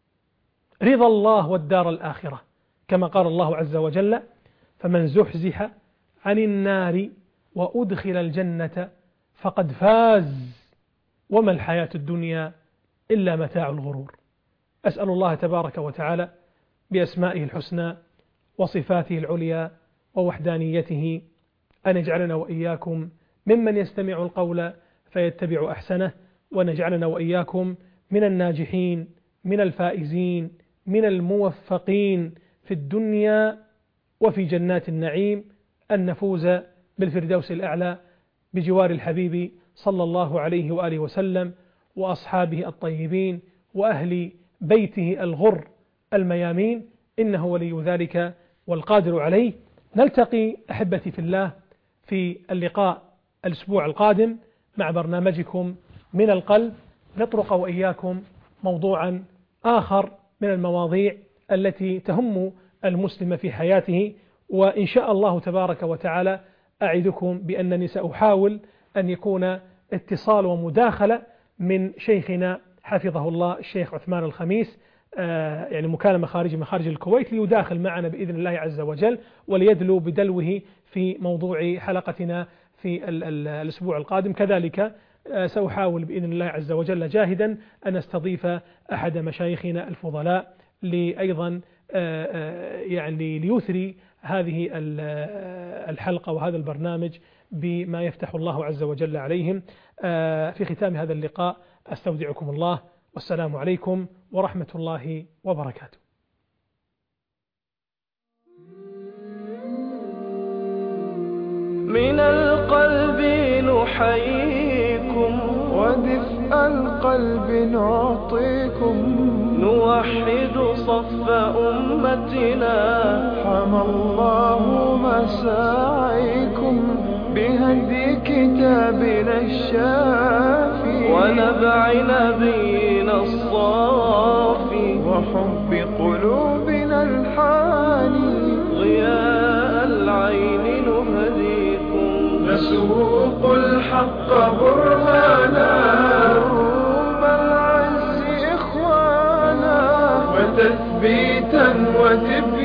رضا الله والدار الآخرة، كما قال الله عز وجل: فمن زحزح عن النار وأدخل الجنة فقد فاز وما الحياة الدنيا إلا متاع الغرور. أسأل الله تبارك وتعالى بأسمائه الحسنى وصفاته العليا ووحدانيته أن يجعلنا وإياكم ممن يستمع القول فيتبع أحسنه، ونجعلنا وإياكم من الناجحين، من الفائزين، من الموفقين في الدنيا وفي جنات النعيم، أن نفوز بالفردوس الأعلى بجوار الحبيب صلى الله عليه وآله وسلم وأصحابه الطيبين وأهل بيته الغر الميامين، إنه ولي ذلك والقادر عليه. نلتقي أحبتي في الله في اللقاء الأسبوع القادم مع برنامجكم من القلب، نطرق وإياكم موضوعا آخر من المواضيع التي تهم المسلم في حياته. وإن شاء الله تبارك وتعالى أعدكم بأنني سأحاول أن يكون اتصال ومداخلة من شيخنا حفظه الله الشيخ عثمان الخميس، يعني مكالمة خارج مخارج الكويت، ليداخل معنا بإذن الله عز وجل وليدلو بدلوه في موضوع حلقتنا في الأسبوع القادم. كذلك سأحاول بإذن الله عز وجل جاهدا أن أستضيف أحد مشايخنا الفضلاء لأيضا يعني ليثري هذه الحلقة وهذا البرنامج بما يفتح الله عز وجل عليهم. في ختام هذا اللقاء أستودعكم الله، والسلام عليكم ورحمة الله وبركاته. من القلب نحييكم ودفء القلب نعطيكم، نوحد صف أمتنا، حمى الله مساعيكم بهدي كتابنا الشافي ونبع نبينا الصافي وحب قلوبنا الحاني، ضياء العين نهديكم، نسوق الحق برهانا، دروب العز إخوانا، وتثبيتا وتبيانا